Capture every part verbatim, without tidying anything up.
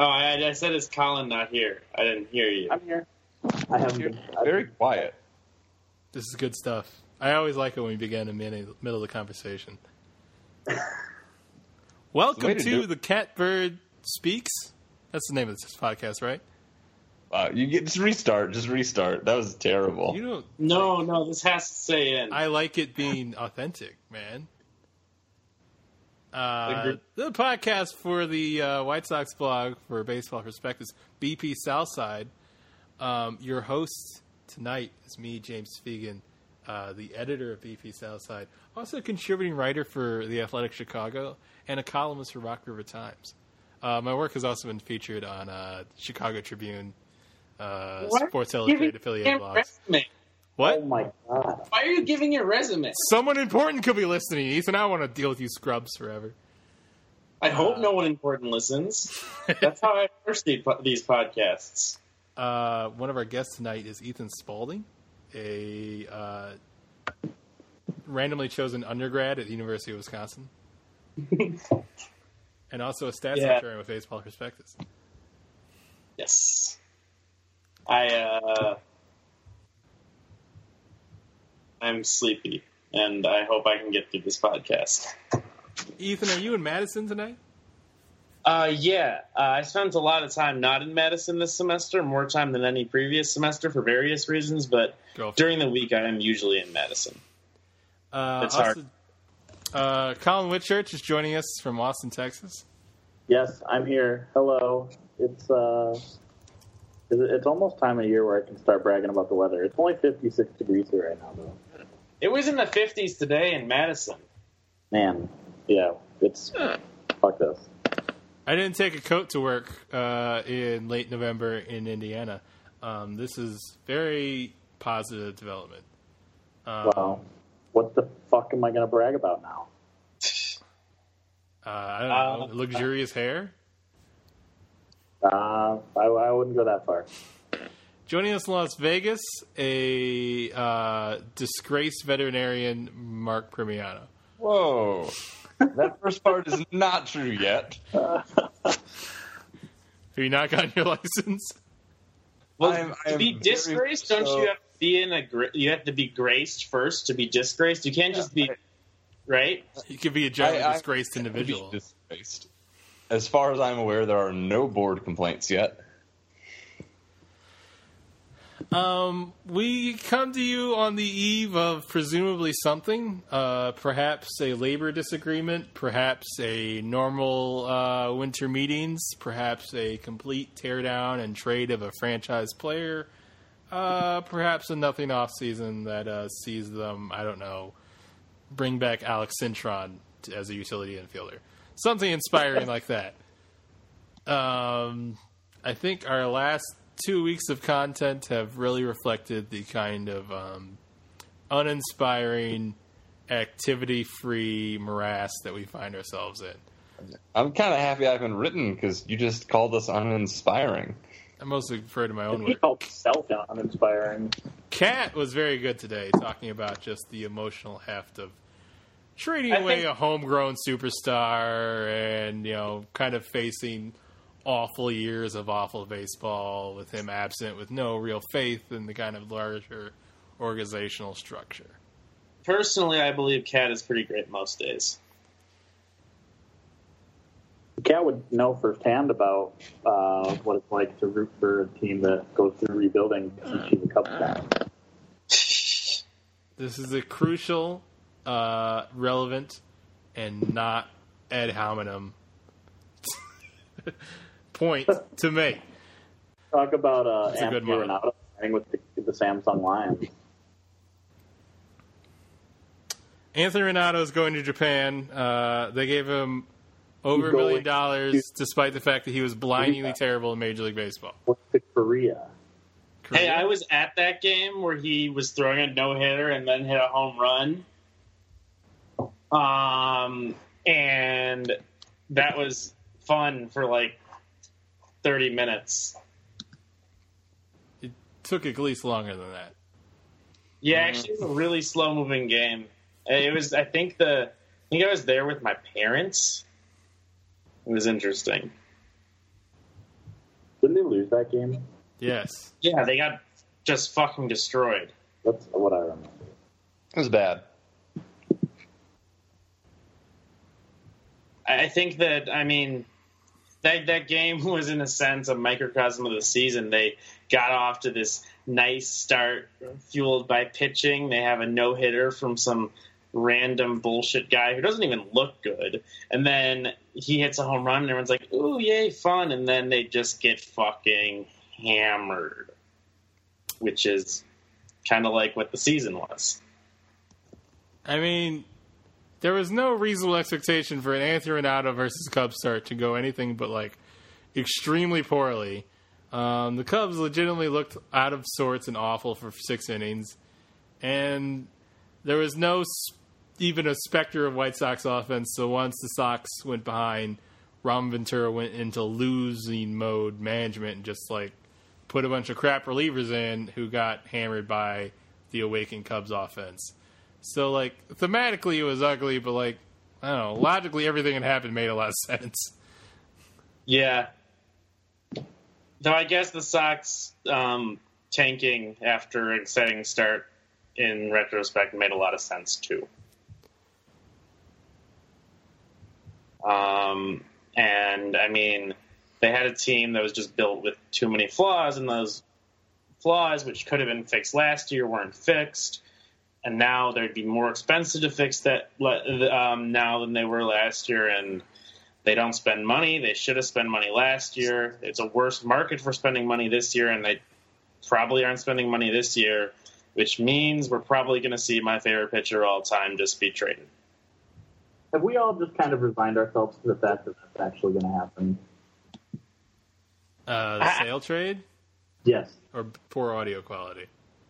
Oh, I, I said, is Colin not here? I didn't hear you. I'm here. I haven't You're been very quiet. This is good stuff. I always like it when we begin in the middle of the conversation. Welcome to to do- The Catbird Speaks. That's the name of this podcast, right? Uh, you get just restart. Just restart. That was terrible. You don't. No, no, this has to stay in. I like it being authentic, man. Uh, Agreed. the podcast for the uh, White Sox blog for Baseball Perspectives, B P Southside. Um, your host tonight is me, James Fegan, uh, the editor of B P Southside, also a contributing writer for The Athletic Chicago, and a columnist for Rock River Times. Uh, my work has also been featured on uh, Chicago Tribune, uh, What? Sports Giving Illustrated affiliated your blogs. resume. What? Oh my god. Why are you giving your resume? Someone important could be listening, Ethan. I don't want to deal with you scrubs forever. I hope no one important listens. That's how I first these these podcasts. Uh, one of our guests tonight is Ethan Spalding, a uh, randomly chosen undergrad at the University of Wisconsin, and also a stats Yeah. librarian with Baseball Perspectives. Yes. I, uh... I'm sleepy, and I hope I can get through this podcast. Ethan, are you in Madison tonight? Uh, yeah. Uh, I spent a lot of time not in Madison this semester, more time than any previous semester for various reasons, but Go for during the week I am usually in Madison. Uh, It's also, uh, Colin Whitchurch is joining us from Austin, Texas. Yes, I'm here. Hello. It's uh, it's almost time of year where I can start bragging about the weather. It's only fifty-six degrees here right now, though. It was in the fifties today in Madison. Man, yeah, it's fuck this. I didn't take a coat to work uh, in late November in Indiana. Um, this is very positive development. Um, Well, what the fuck am I going to brag about now? uh, I don't know, Uh, luxurious hair. Uh, I, I wouldn't go that far. Joining us in Las Vegas, a uh, disgraced veterinarian, Mark Primiano. Whoa. That first part is not true yet. Have you not gotten your license? Well, I am- I to am be very disgraced, don't so- you have to be in a? gra- You have to be graced first to be disgraced. You can't just be right. You could be a generally I- I- disgraced Be individual. disgraced. As far as I'm aware, there are no board complaints yet. Um, we come to you on the eve of presumably something, uh, perhaps a labor disagreement, perhaps a normal uh, winter meetings, perhaps a complete teardown and trade of a franchise player, uh, perhaps a nothing off season that uh, sees them, I don't know, bring back Alex Cintron to, as a utility infielder. Something inspiring like that. Um, I think our last two weeks of content have really reflected the kind of um, uninspiring, activity-free morass that we find ourselves in. I'm kind of happy I haven't written because you just called us uninspiring. I mostly refer to my own He work. called himself uninspiring. Kat was very good today, talking about just the emotional heft of trading I away think- a homegrown superstar and, you know, kind of facing awful years of awful baseball with him absent, with no real faith in the kind of larger organizational structure. Personally, I believe Cat is pretty great most days. Cat would know firsthand about uh, what it's like to root for a team that goes through rebuilding since she's a Cubs fan. This is a crucial, uh, relevant, and not ad hominem point to make. Talk about uh, That's a good Anthony model. Renato playing with the, the Samsung Lions. Anthony Renato is going to Japan. Uh, they gave him over a He's million going dollars, to- despite the fact that he was blindingly Yeah. terrible in Major League Baseball. Went to Korea. Hey, Korea? I was at that game where he was throwing a no hitter and then hit a home run. Um, and that was fun for like thirty minutes. It took at least longer than that. Yeah, actually, it was a really slow moving game. It was, I think the, I think I was there with my parents. It was interesting. Didn't they lose that game? Yes. Yeah, they got just fucking destroyed. That's what I remember. It was bad. I think that, I mean, that that game was in a sense a microcosm of the season. They got off to this nice start fueled by pitching. They have a no-hitter from some random bullshit guy who doesn't even look good. And then he hits a home run and everyone's like, ooh, yay, fun. And then they just get fucking hammered, which is kind of like what the season was. I mean, there was no reasonable expectation for an Anthony Ronaldo versus Cubs start to go anything but, like, extremely poorly. Um, the Cubs legitimately looked out of sorts and awful for six innings. And there was no sp- even a specter of White Sox offense, so once the Sox went behind, Ron Ventura went into losing mode management and just, like, put a bunch of crap relievers in who got hammered by the awakened Cubs offense. So, like, thematically it was ugly, but, like, I don't know, logically everything that happened made a lot of sense. Yeah. Though I guess the Sox um, tanking after an exciting start in retrospect made a lot of sense, too. Um, and, I mean, they had a team that was just built with too many flaws, and those flaws, which could have been fixed last year, weren't fixed. And now they'd be more expensive to fix that um, now than they were last year, and they don't spend money. They should have spent money last year. It's a worse market for spending money this year, and they probably aren't spending money this year, which means we're probably going to see my favorite pitcher all time just be traded. Have we all just kind of resigned ourselves to the fact that that's actually going to happen? Uh, the sale trade? Yes. Or poor audio quality?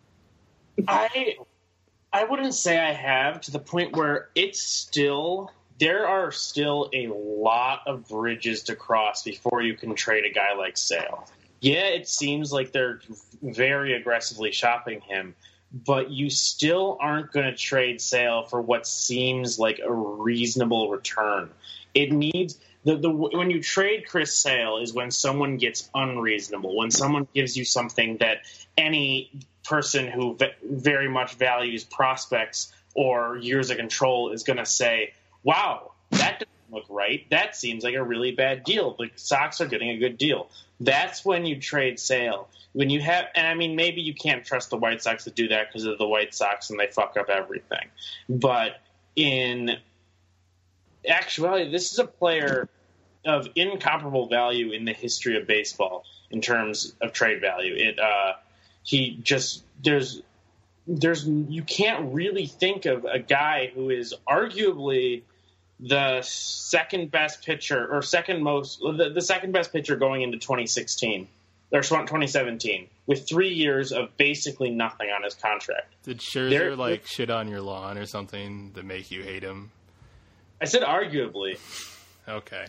I I wouldn't say I have, to the point where it's still, there are still a lot of bridges to cross before you can trade a guy like Sale. Yeah, it seems like they're very aggressively shopping him, but you still aren't going to trade Sale for what seems like a reasonable return. It needs the, the when you trade Chris Sale is when someone gets unreasonable, when someone gives you something that any person who v- very much values prospects or years of control is going to say, wow, that doesn't look right. That seems like a really bad deal. The Sox are getting a good deal. That's when you trade Sale. When you have, and I mean, maybe you can't trust the White Sox to do that because of the White Sox and they fuck up everything. But in actuality, this is a player of incomparable value in the history of baseball in terms of trade value. It, uh, he just, there's, there's, you can't really think of a guy who is arguably the second best pitcher or second most, the, the second best pitcher going into twenty sixteen. Or twenty seventeen, with three years of basically nothing on his contract. Did Scherzer, there, like, shit on your lawn or something to make you hate him? I said arguably. Okay.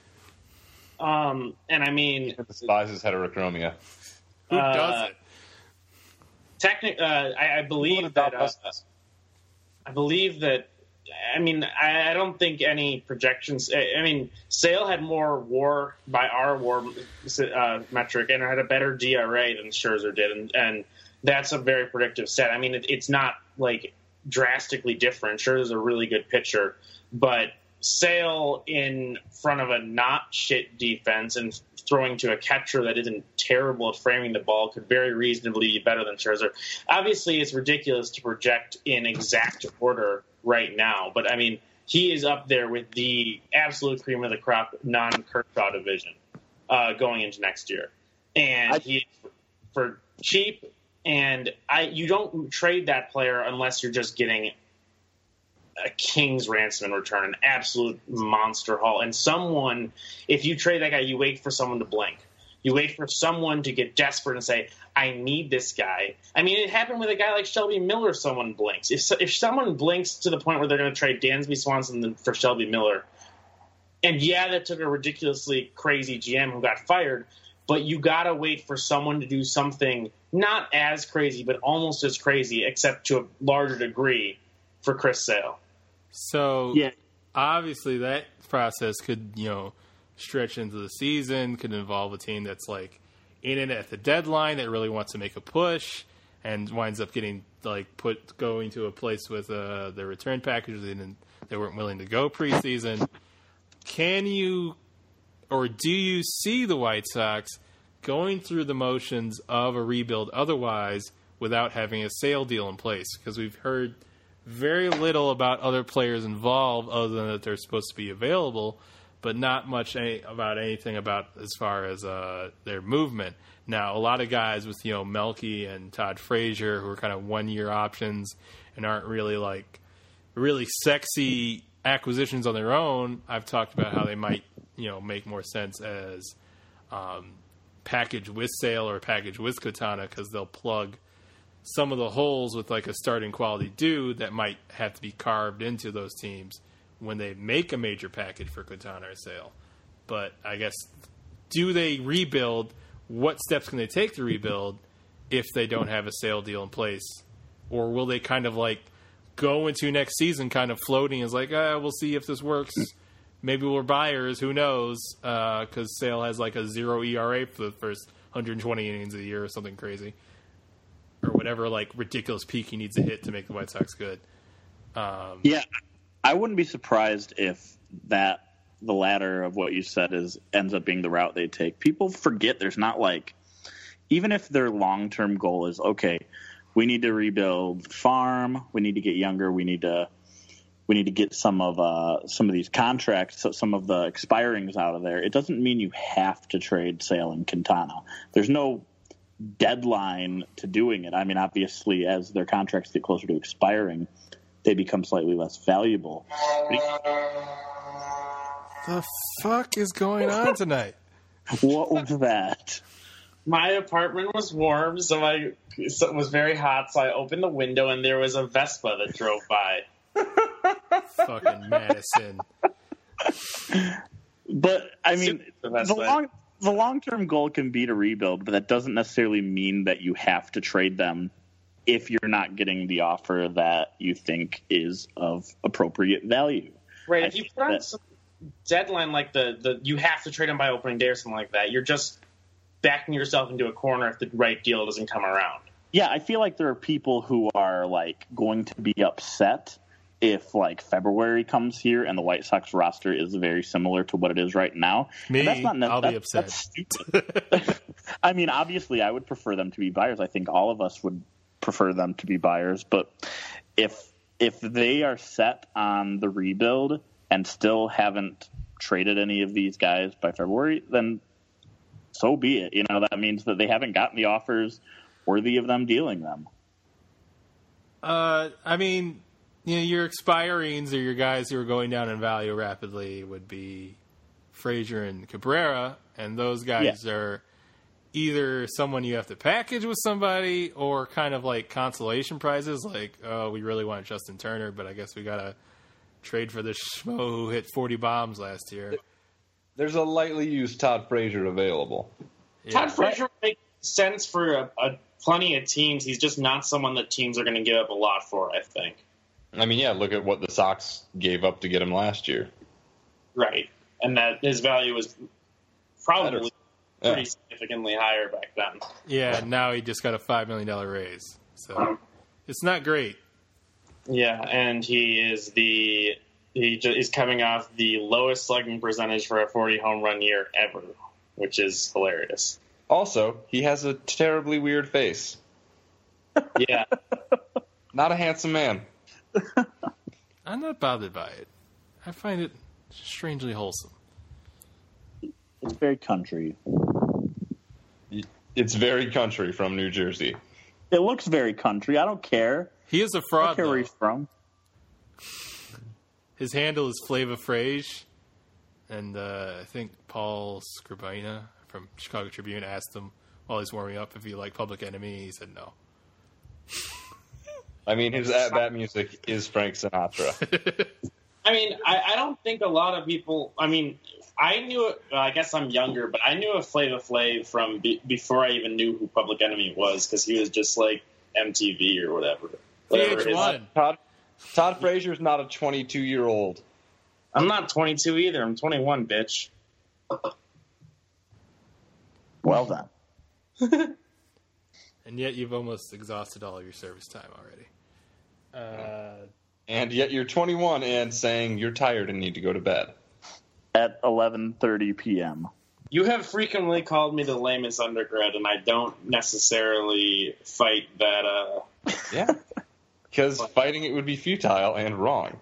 Um, and I mean... He despises heterochromia. Who uh, doesn't? Technic, uh, I, I believe that... Uh, I believe that... I mean, I, I don't think any projections... I, I mean, Sale had more WAR by our WAR uh, metric and had a better D R A than Scherzer did, and, and that's a very predictive set. I mean, it, it's not, like, drastically different. Scherzer's a really good pitcher, but Sale in front of a not shit defense and throwing to a catcher that isn't terrible at framing the ball could very reasonably be better than Scherzer. Obviously, it's ridiculous to project in exact order right now, but I mean, he is up there with the absolute cream of the crop non-Kershaw division uh, going into next year, and he for cheap. And I, you don't trade that player unless you're just getting a king's ransom in return, an absolute monster haul. And someone, if you trade that guy, you wait for someone to blink. You wait for someone to get desperate and say, I need this guy. I mean, it happened with a guy like Shelby Miller. Someone blinks. If if someone blinks to the point where they're going to trade Dansby Swanson for Shelby Miller, and yeah, that took a ridiculously crazy G M who got fired, but you got to wait for someone to do something not as crazy, but almost as crazy, except to a larger degree, for Chris Sale. So, yeah. Obviously that process could, you know, stretch into the season, could involve a team that's, like, in it at the deadline that really wants to make a push and winds up getting like put going to a place with uh, the return packages and they weren't willing to go preseason. Can you or do you see the White Sox going through the motions of a rebuild otherwise without having a sale deal in place? Because we've heard very little about other players involved other than that they're supposed to be available, but not much any, about anything about as far as uh, their movement. Now, a lot of guys with, you know, Melky and Todd Frazier who are kind of one-year options and aren't really like really sexy acquisitions on their own, I've talked about how they might, you know, make more sense as um, package with Sale or package with Quintana because they'll plug some of the holes with like a starting quality dude that might have to be carved into those teams when they make a major package for Quintana or Sale. But I guess, do they rebuild? What steps can they take to rebuild if they don't have a Sale deal in place? Or will they kind of like go into next season kind of floating as like, ah, we'll see if this works. Maybe we're buyers. Who knows? Because uh, Sale has like a zero E R A for the first one hundred twenty innings of the year or something crazy. Or whatever like ridiculous peak he needs to hit to make the White Sox good. Um, yeah, I wouldn't be surprised if that the latter of what you said is ends up being the route they take. People forget there's not like, even if their long-term goal is, okay, we need to rebuild farm, we need to get younger, we need to we need to get some of uh, some of these contracts, some of the expirings out of there. It doesn't mean you have to trade Sale and Quintana. There's no deadline to doing it. I mean, obviously, as their contracts get closer to expiring, they become slightly less valuable. The fuck is going on tonight? What was that? My apartment was warm, so I so it was very hot. So I opened the window, and there was a Vespa that drove by. Fucking Madison. But I mean, the, the long the long term goal can be to rebuild, but that doesn't necessarily mean that you have to trade them if you're not getting the offer that you think is of appropriate value. Right. I If you put on that, some deadline like the, the you have to trade them by opening day or something like that, you're just backing yourself into a corner if the right deal doesn't come around. Yeah, I feel like there are people who are like going to be upset if like February comes here and the White Sox roster is very similar to what it is right now. Me, and that's not ne- I'll that, be upset. That's stupid. I mean, obviously, I would prefer them to be buyers. I think all of us would prefer them to be buyers. But if if they are set on the rebuild and still haven't traded any of these guys by February, then so be it. You know, that means that they haven't gotten the offers worthy of them dealing them. Uh, I mean, you know, your expirings or your guys who are going down in value rapidly would be Frazier and Cabrera, and those guys Yeah. are either someone you have to package with somebody or kind of like consolation prizes, like, oh, we really want Justin Turner, but I guess we got to trade for this schmo who hit forty bombs last year. There's a lightly used Todd Frazier available. Yeah. Todd Frazier makes sense for a, a plenty of teams. He's just not someone that teams are going to give up a lot for, I think. I mean, yeah, look at what the Sox gave up to get him last year. Right. And that his value was probably Yeah. pretty significantly higher back then. Yeah, now he just got a five million dollars raise. So it's not great. Yeah, and he is the he ju- is coming off the lowest slugging percentage for a forty home run year ever, which is hilarious. Also, he has a terribly weird face. Yeah. Not a handsome man. I'm not bothered by it. I find it strangely wholesome. It's very country. It's very country from New Jersey. It looks very country. I don't care. He is a I don't fraud, care where though. he's from. His handle is Flava Frage, and uh, I think Paul Scribina from Chicago Tribune asked him while he's warming up if he liked Public Enemy. He said no. I mean, his at-bat music is Frank Sinatra. I mean, I, I don't think a lot of people. I mean, I knew it. Well, I guess I'm younger, but I knew of Flava Flav from be, before I even knew who Public Enemy was, because he was just like M T V or whatever. whatever V H his- one. Todd, Todd Frazier's not a twenty-two-year-old. I'm not twenty-two either. I'm twenty-one, bitch. Well done. And yet you've almost exhausted all of your service time already. Uh, and yet you're twenty-one and saying you're tired and need to go to bed. At eleven thirty p.m. You have frequently called me the lamest undergrad, and I don't necessarily fight that. Uh... Yeah. Because fighting it would be futile and wrong.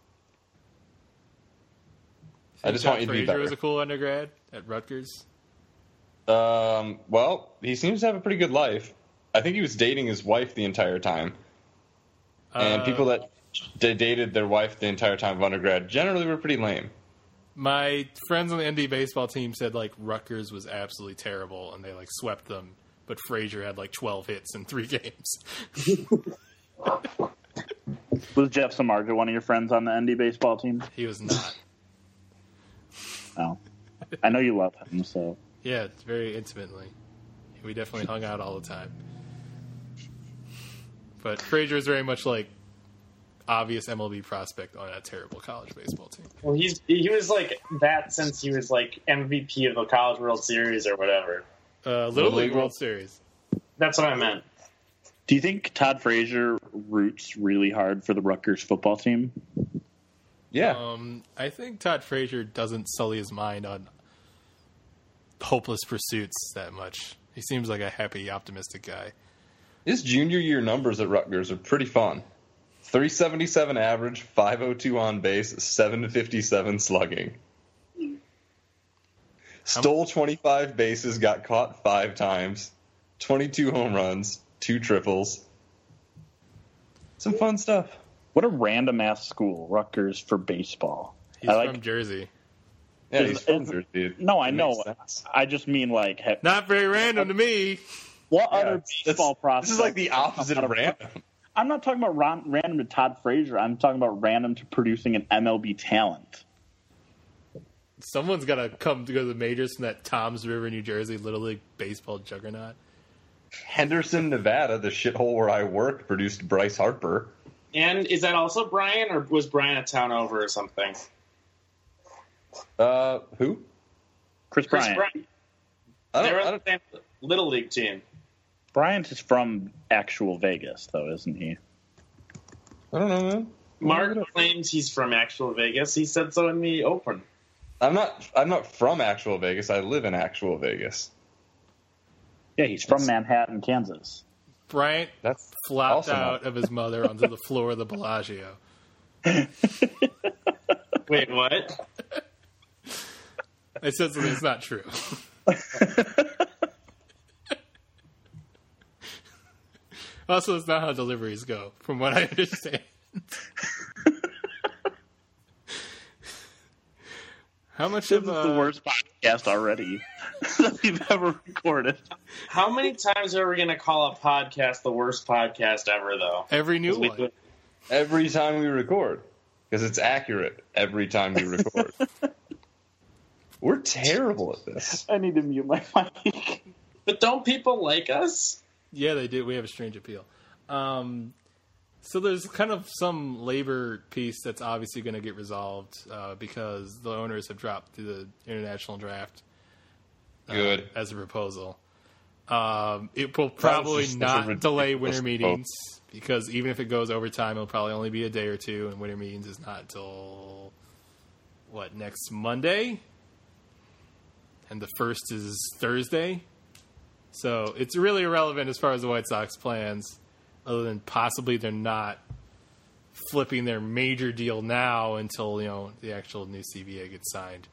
I just John want you to Fraser be better. was a cool undergrad at Rutgers. Um, well, he seems to have a pretty good life. I think he was dating his wife the entire time. And Uh, people that d- dated their wife the entire time of undergrad generally were pretty lame. My friends on the N D baseball team said like Rutgers was absolutely terrible, and they like swept them. But Frazier had like twelve hits in three games. Was Jeff Samardzija one of your friends on the N D baseball team? He was not. No. I know you love him, so. Yeah, very intimately. We definitely hung out all the time. But Frazier is very much like obvious M L B prospect on a terrible college baseball team. Well, he's he was like that since he was like M V P of the College World Series or whatever. Uh, Little League World Series. That's what I meant. Do you think Todd Frazier roots really hard for the Rutgers football team? Yeah. Um, I think Todd Frazier doesn't sully his mind on hopeless pursuits that much. He seems like a happy, optimistic guy. His junior year numbers at Rutgers are pretty fun. three seventy-seven average, five oh two on base, seven fifty-seven slugging. Stole twenty-five bases, got caught five times, twenty-two home runs, two triples. Some fun stuff. What a random ass school, Rutgers, for baseball. He's I like, from Jersey. Yeah, Is- he's from is- Jersey. No, I It know. makes sense. I just mean like, ha- Not very random to me. what Yeah, other it's- baseball it's- prospect? This is like the opposite of random. I'm not talking about ron- random to Todd Frazier. I'm talking about random to producing an M L B talent. Someone's got to come to go to the majors from that Toms River, New Jersey Little League baseball juggernaut. Henderson, Nevada, the shithole where I work, produced Bryce Harper. And is that also Brian, or was Brian a town over or something? Uh, who? Chris, Chris Bryant. Bryant. I They don't, were I on don't, the same Little League team. Bryant is from actual Vegas, though, isn't he? I don't know, man. Mark claims he's from actual Vegas. He said so in the open. I'm not. I'm not from actual Vegas. I live in actual Vegas. Yeah, he's from Manhattan, Kansas. Bryant That's flopped also not- out of his mother onto the floor of the Bellagio. Wait, what? I said something that's not true. Also, it's not how deliveries go, from what I understand. How much This of is uh, the worst podcast already that we've ever recorded. How many times are we going to call a podcast the worst podcast ever, though? every new We one? do- every time we record because it's accurate every time we record. We're terrible at this. I need to mute my mic. But don't people like us? Yeah, they do. We have a strange appeal. Um, so there's kind of some labor piece that's obviously going to get resolved uh, because the owners have dropped the international draft uh, Good. as a proposal. Um, it will probably just such a not ridiculous delay winter proposal. meetings because even if it goes overtime, it'll probably only be a day or two, and winter meetings is not until, what, next Monday? And the first is Thursday. So it's really irrelevant as far as the White Sox plans, other than possibly they're not flipping their major deal now until, you know, the actual new C B A gets signed.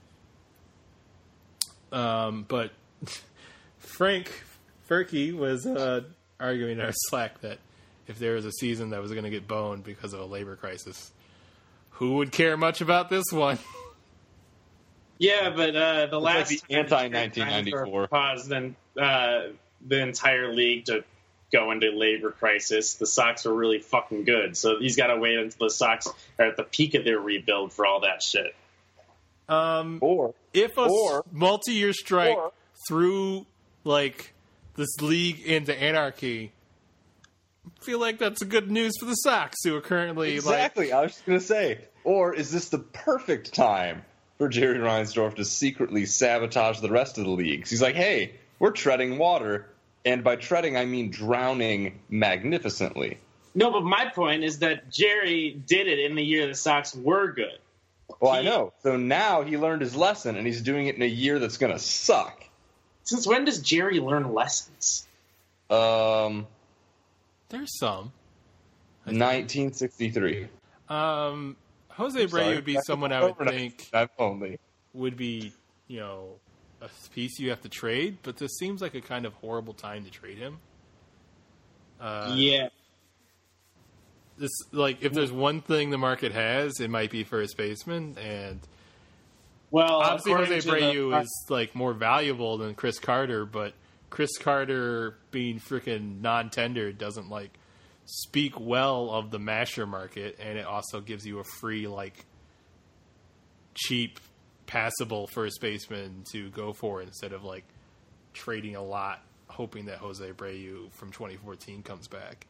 Um, but Frank Furkey was uh, arguing in our Slack that if there was a season that was going to get boned because of a labor crisis, who would care much about this one? Yeah, but uh, the last like the time anti-nineteen ninety-four. caused then uh, the entire league to go into labor crisis. The Sox were really fucking good, so he's got to wait until the Sox are at the peak of their rebuild for all that shit. Um, Or if a or- s- multi-year strike or- threw like this league into anarchy, I feel like that's a good news for the Sox, who are currently exactly. I was just gonna say. Or is this the perfect time for Jerry Reinsdorf to secretly sabotage the rest of the leagues? He's like, hey, We're treading water, and by treading, I mean drowning magnificently. No, but my point is that Jerry did it in the year the Sox were good. Well, he, I know. So now he learned his lesson, and he's doing it in a year that's going to suck. Since when does Jerry learn lessons? Um, There's some. nineteen sixty-three. Um, Jose Abreu would be someone I would think only. would be, you know, a piece you have to trade, but this seems like a kind of horrible time to trade him. Uh, yeah. This like if there's one thing the market has, it might be first baseman, and well, obviously Jose Abreu the, is like more valuable than Chris Carter, but Chris Carter being freaking non-tendered doesn't like speak well of the masher market, and it also gives you a free like cheap passable first baseman to go for instead of like trading a lot hoping that Jose Abreu from twenty fourteen comes back.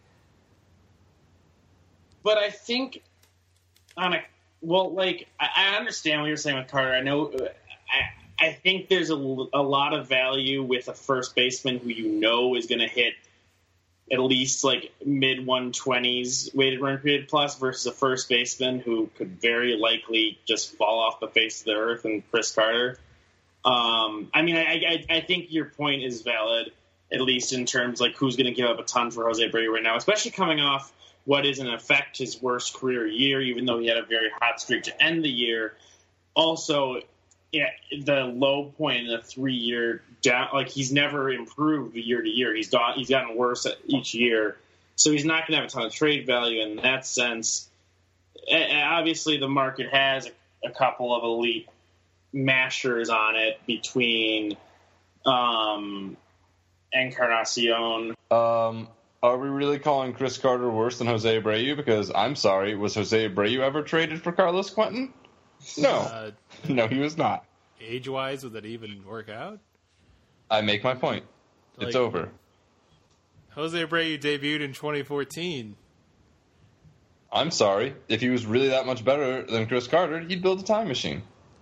But I think on a well, like I, I understand what you're saying with Carter. I know. I I think there's a, a lot of value with a first baseman who you know is going to hit at least like mid one twenties weighted run period plus versus a first baseman who could very likely just fall off the face of the earth, and Chris Carter. Um, I mean, I, I I think your point is valid, at least in terms like who's going to give up a ton for Jose Abreu right now, especially coming off what is in effect his worst career year, even though he had a very hot streak to end the year. Also, yeah, the low point in a three-year down, like he's never improved year to year. He's done, he's gotten worse each year, so he's not going to have a ton of trade value in that sense. And obviously, the market has a, a couple of elite mashers on it between um, Encarnacion. Um. Are we really calling Chris Carter worse than Jose Abreu? Because I'm sorry, was Jose Abreu ever traded for Carlos Quentin? No. Uh, no, he was not. Age-wise, would that even work out? I make my point. Like, it's over. Jose Abreu debuted in twenty fourteen. I'm sorry. If he was really that much better than Chris Carter, he'd build a time machine.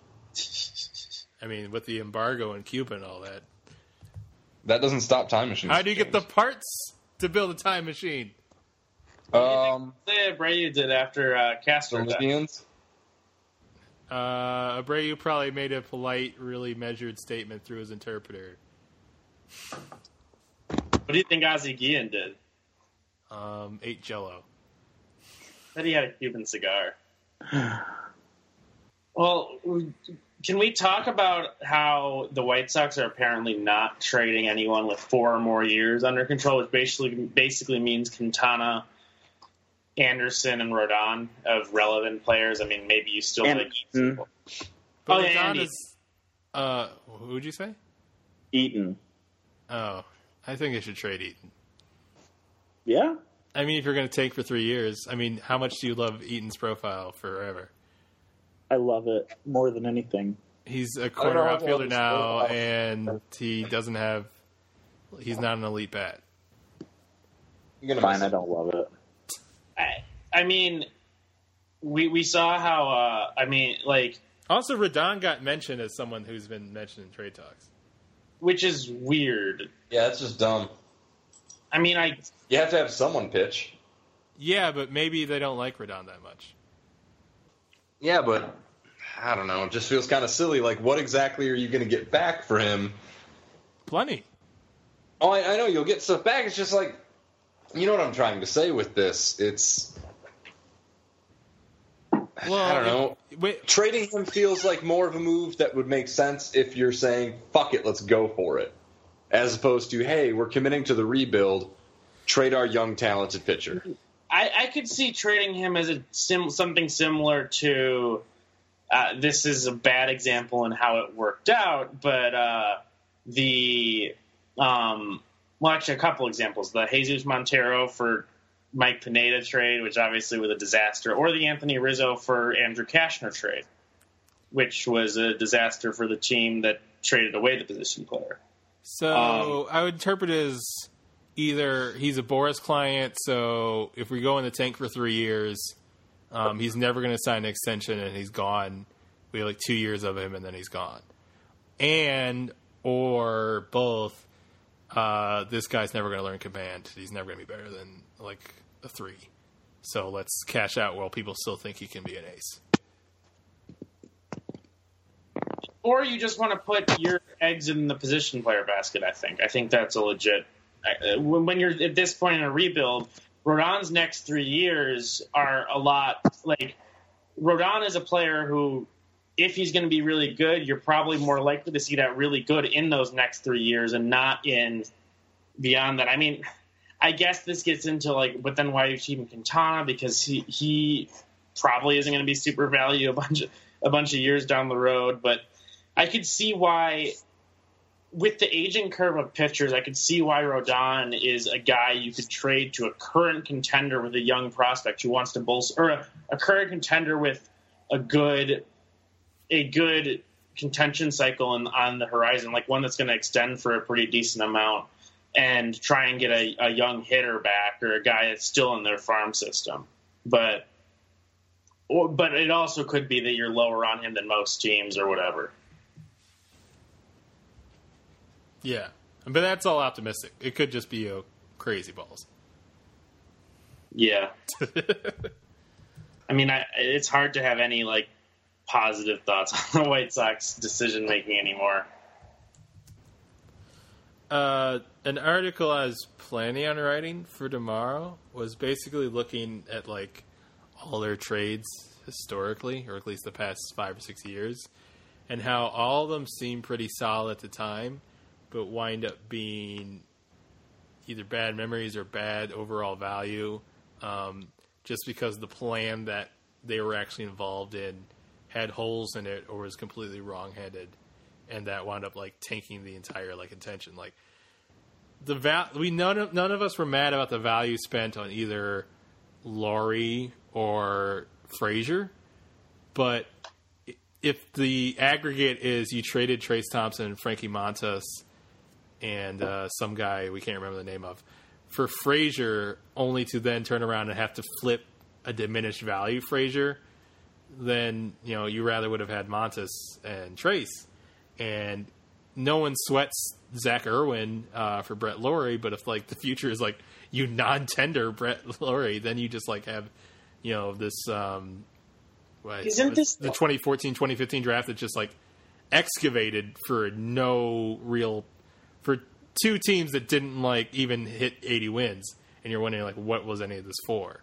I mean, with the embargo in Cuba and all that. That doesn't stop time machines. How do you get the parts to build a time machine? Um, what do you think Abreu did after uh, Castro died? Uh, Abreu probably made a polite, really measured statement through his interpreter. What do you think Ozzie Guillen did? Um, ate Jell-O. Said he had a Cuban cigar. Well, can we talk about how the White Sox are apparently not trading anyone with four or more years under control, which basically basically means Quintana, Anderson, and Rodon of relevant players. I mean, maybe you still like Eaton. But oh, Rodon yeah, is. Uh, who would you say? Eaton. Oh, I think they should trade Eaton. Yeah. I mean, if you're going to take for three years, I mean, how much do you love Eaton's profile forever? I love it more than anything. He's a corner outfielder now, and he doesn't have. He's not an elite bat. Fine, I don't love it. I, I mean, we we saw how. Uh, I mean, like. Also, Rodon got mentioned as someone who's been mentioned in trade talks, which is weird. Yeah, that's just dumb. I mean, I. You have to have someone pitch. Yeah, but maybe they don't like Rodon that much. Yeah, but I don't know. It just feels kind of silly. Like, what exactly are you going to get back for him? Plenty. Oh, I, I know. You'll get stuff back. It's just like, you know what I'm trying to say with this? It's, well, I don't know. Wait. Trading him feels like more of a move that would make sense if you're saying, fuck it, let's go for it. As opposed to, hey, we're committing to the rebuild, trade our young, talented pitcher. I, I could see trading him as a sim, something similar to uh, this is a bad example in how it worked out, but uh, the um, well, actually a couple examples: the Jesus Montero for Mike Pineda trade, which obviously was a disaster, or the Anthony Rizzo for Andrew Cashner trade, which was a disaster for the team that traded away the position player. So um, I would interpret it as either he's a Boris client, so if we go in the tank for three years, um, he's never going to sign an extension and he's gone. We have like two years of him and then he's gone. And, or both, uh, this guy's never going to learn command. He's never going to be better than like a three. So let's cash out while people still think he can be an ace. Or you just want to put your eggs in the position player basket, I think. I think that's a legit... When you're at this point in a rebuild, Rodon's next three years are a lot... Like, Rodon is a player who, if he's going to be really good, you're probably more likely to see that really good in those next three years and not in beyond that. I mean, I guess this gets into, like, but then why are you keeping Quintana? Because he, he probably isn't going to be super value a bunch of, a bunch of years down the road, but I could see why, with the aging curve of pitchers, I could see why Rodon is a guy you could trade to a current contender with a young prospect who wants to bolster, or a, a current contender with a good, a good contention cycle in, on the horizon, like one that's going to extend for a pretty decent amount, and try and get a, a young hitter back or a guy that's still in their farm system. But, or, but it also could be that you're lower on him than most teams or whatever. Yeah, but that's all optimistic. It could just be a crazy balls. Yeah. I mean, I, it's hard to have any, like, positive thoughts on the White Sox decision-making anymore. Uh, an article I was planning on writing for tomorrow was basically looking at, like, all their trades historically, or at least the past five or six years, and how all of them seem pretty solid at the time, but wind up being either bad memories or bad overall value, um, just because the plan that they were actually involved in had holes in it or was completely wrong-headed, and that wound up like tanking the entire like intention. Like the val- we none of none of us were mad about the value spent on either Laurie or Frazier, but if the aggregate is you traded Trace Thompson and Frankie Montas and uh, some guy we can't remember the name of, for Frazier, only to then turn around and have to flip a diminished value Frazier, then, you know, you rather would have had Montas and Trace. And no one sweats Zach Irwin uh, for Brett Laurie, but if, like, the future is, like, you non-tender Brett Laurie, then you just, like, have, you know, this, um, what, Isn't this the twenty fourteen twenty fifteen draft that just, like, excavated for no real... for two teams that didn't like even hit eighty wins, and you're wondering like what was any of this for?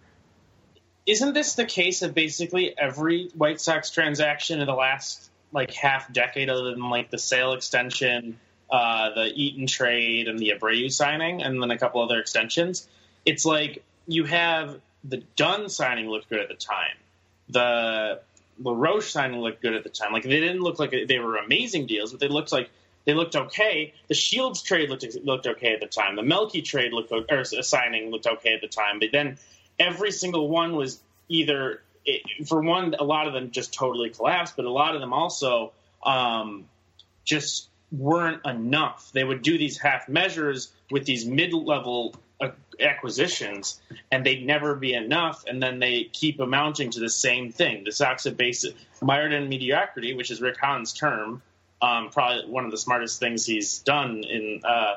Isn't this the case of basically every White Sox transaction in the last like half decade, other than like the Sale extension, uh, the Eaton trade, and the Abreu signing, and then a couple other extensions? It's like you have the Dunn signing looked good at the time, the LaRoche signing looked good at the time. Like they didn't look like they were amazing deals, but they looked like They looked okay. The Shields trade looked looked okay at the time. The Melky trade looked or signing looked okay at the time. But then every single one was either, for one, a lot of them just totally collapsed, but a lot of them also um, just weren't enough. They would do these half measures with these mid-level acquisitions, and they'd never be enough, and then they keep amounting to the same thing. The Sox have basic mired in mediocrity, which is Rick Hahn's term. Um, probably one of the smartest things he's done in uh,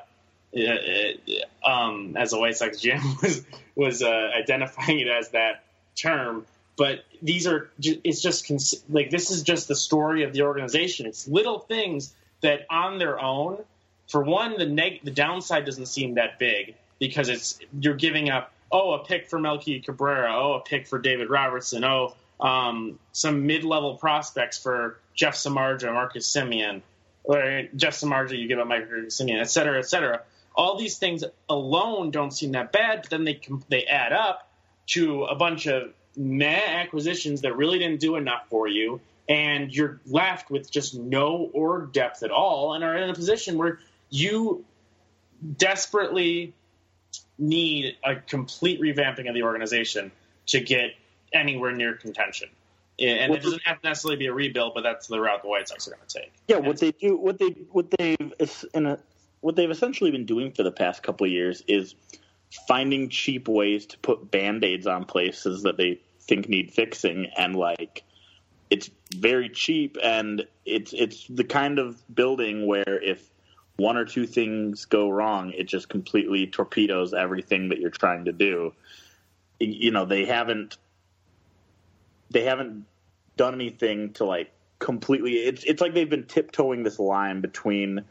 uh, um, as a White Sox G M was was uh, identifying it as that term. But these are it's just cons- like this is just the story of the organization. It's little things that on their own, for one, the neg- the downside doesn't seem that big because it's you're giving up oh a pick for Melky Cabrera, oh a pick for David Robertson, oh um, some mid-level prospects for Jeff Samardzija, Marcus Semien, or Jeff Samardzija, you give up Marcus Semien, et cetera, et cetera. All these things alone don't seem that bad, but then they they add up to a bunch of meh acquisitions that really didn't do enough for you, and you're left with just no org depth at all, and are in a position where you desperately need a complete revamping of the organization to get anywhere near contention. And well, it doesn't have to necessarily be a rebuild, but that's the route the White Sox are going to take. Yeah, what they do, what they, what they've, in a, what they've essentially been doing for the past couple of years is finding cheap ways to put Band-Aids on places that they think need fixing, and like it's very cheap, and it's it's the kind of building where if one or two things go wrong, it just completely torpedoes everything that you're trying to do. You know, they haven't they haven't done anything to like completely. It's it's like they've been tiptoeing this line between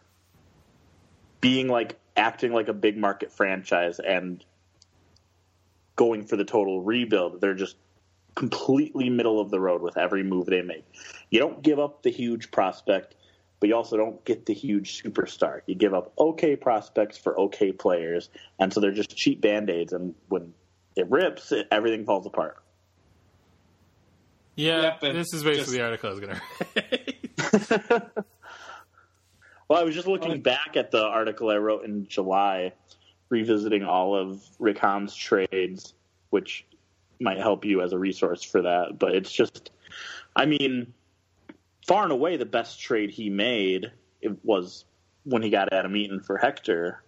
being like acting like a big market franchise and going for the total rebuild. They're just completely middle of the road with every move they make. You don't give up the huge prospect, but you also don't get the huge superstar. You give up okay prospects for okay players, and so they're just cheap Band-Aids, and when it rips, it, everything falls apart. Yeah, yep, this is basically just the article I was going to write. Well, I was just looking back at the article I wrote in July, revisiting all of Rick Hahn's trades, which might help you as a resource for that. But it's just, I mean, far and away the best trade he made it was when he got Adam Eaton for Hector.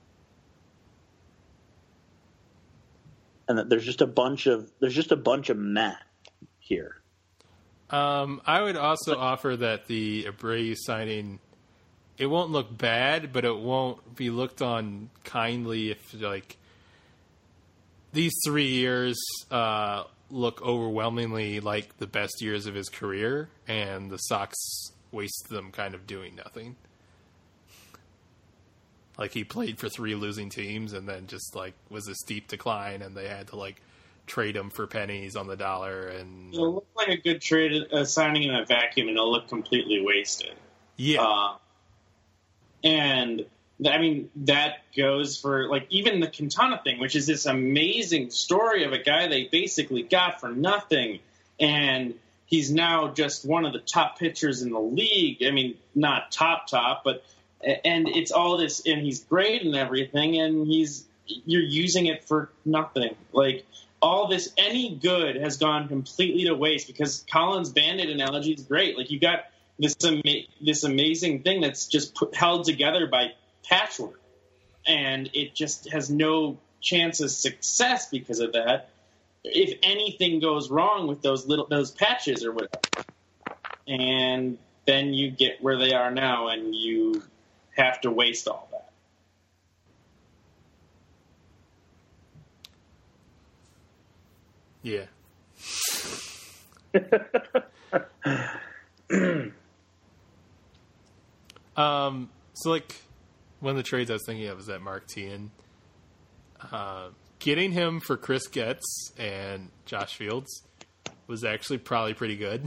And there's just a bunch of there's just a bunch of meh here. Um, I would also offer that the Abreu signing, it won't look bad, but it won't be looked on kindly if like these three years uh, look overwhelmingly like the best years of his career, and the Sox wasted them kind of doing nothing. Like he played for three losing teams and then just like was a steep decline, and they had to like trade him for pennies on the dollar. And it'll look like a good trade, uh, signing in a vacuum, and it'll look completely wasted. Yeah, uh, and I mean that goes for like even the Quintana thing, which is this amazing story of a guy they basically got for nothing, and he's now just one of the top pitchers in the league. I mean, not top top, but. And it's all this, and he's great and everything, and he's you're using it for nothing. Like all this, any good has gone completely to waste because Colin's Band-Aid analogy is great. Like you got this ama- this amazing thing that's just put, held together by patchwork, and it just has no chance of success because of that. If anything goes wrong with those little those patches or whatever, and then you get where they are now, and you have to waste all that. Yeah. um. So, like, one of the trades I was thinking of is that Mark Teahen. Uh, getting him for Chris Getz and Josh Fields was actually probably pretty good.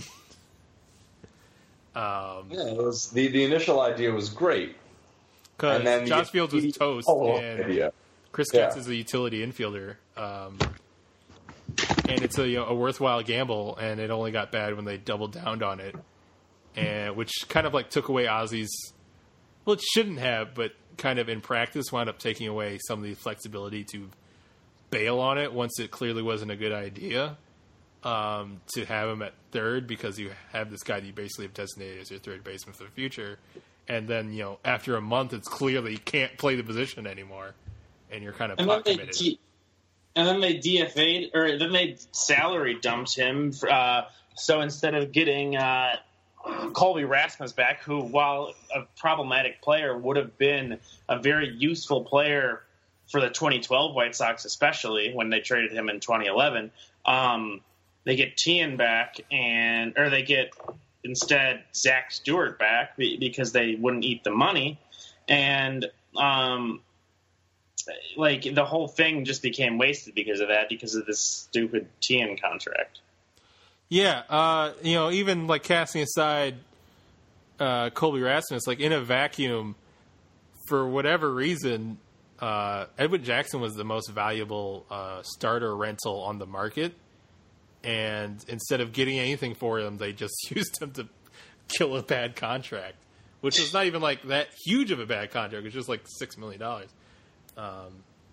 um, yeah, it was the the initial idea was great. Because Josh Fields was toast, oh, and yeah. Chris Getz yeah. is a utility infielder. Um, and it's a, you know, a worthwhile gamble, and it only got bad when they doubled down on it, and which kind of like took away Ozzy's. Well, it shouldn't have, but kind of in practice wound up taking away some of the flexibility to bail on it once it clearly wasn't a good idea um, to have him at third, because you have this guy that you basically have designated as your third baseman for the future. And then, you know, after a month, it's clear that you can't play the position anymore, and you're kind of and pot then committed. They, and then they D F A'd, or then they salary dumped him. Uh, so instead of getting uh, Colby Rasmus back, who, while a problematic player, would have been a very useful player for the twenty twelve White Sox, especially when they traded him in twenty eleven, um, they get Teahen back, and or they get. Instead, Zach Stewart back because they wouldn't eat the money, and um, like the whole thing just became wasted because of that, because of this stupid Teahen contract. Yeah, uh, you know, even like casting aside uh, Colby Rasmus, like in a vacuum, for whatever reason, uh, Edwin Jackson was the most valuable uh, starter rental on the market. And instead of getting anything for him, they just used him to kill a bad contract, which was not even like that huge of a bad contract. It was just like six million dollars. Um,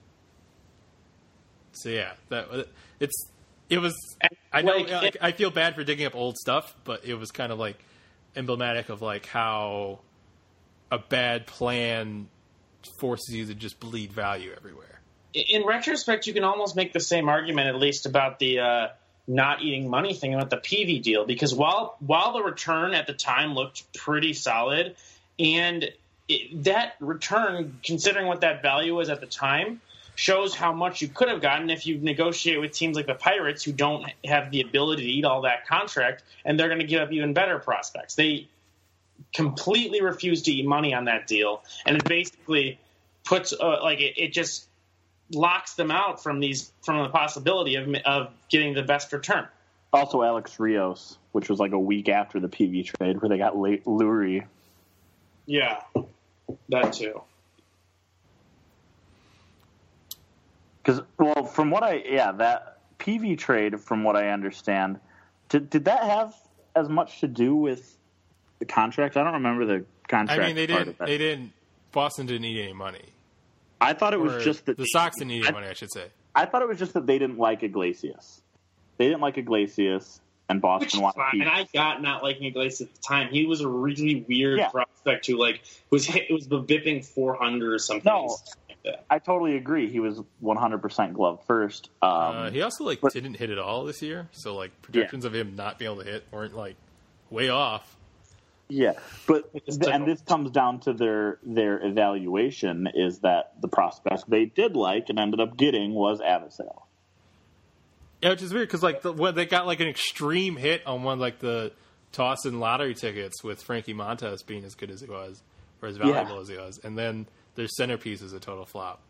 so yeah, that it's it was. I know like, I feel bad for digging up old stuff, but it was kind of like emblematic of like how a bad plan forces you to just bleed value everywhere. In retrospect, you can almost make the same argument, at least about the. Uh, not eating money thing about the P V deal, because while while the return at the time looked pretty solid, and it, that return, considering what that value was at the time, shows how much you could have gotten if you negotiate with teams like the Pirates, who don't have the ability to eat all that contract, and they're going to give up even better prospects. They completely refused to eat money on that deal, and it basically puts uh, like it, it just locks them out from these from the possibility of of getting the best return. Also, Alex Rios, which was like a week after the P V trade, where they got late Lurie. Yeah, that too. Because, well, from what I, yeah, that P V trade, from what I understand, did did that have as much to do with the contract? I don't remember the contract. I mean, they part didn't. of that. They didn't. Boston didn't need any money. I thought it Or was just that the they- Sox didn't need any I- money. I should say. I thought it was just that they didn't like Iglesias. They didn't like Iglesias, and Boston Which is wanted to fine. keep. And I got not liking Iglesias at the time. He was a really weird Yeah. prospect who, like, was hit, it was bipping four hundred or something. No, I totally agree. He was one hundred percent glove first. Um, Uh, he also like but- didn't hit at all this year, so like projections of him not being able to hit weren't like way off. Yeah, but It's th- and different. this comes down to their their evaluation is that the prospect they did like and ended up getting was Avisale. Yeah, which is weird because like the, when they got like an extreme hit on one like the toss in lottery tickets with Frankie Montas being as good as he was or as valuable Yeah. as he was, and then their centerpiece is a total flop.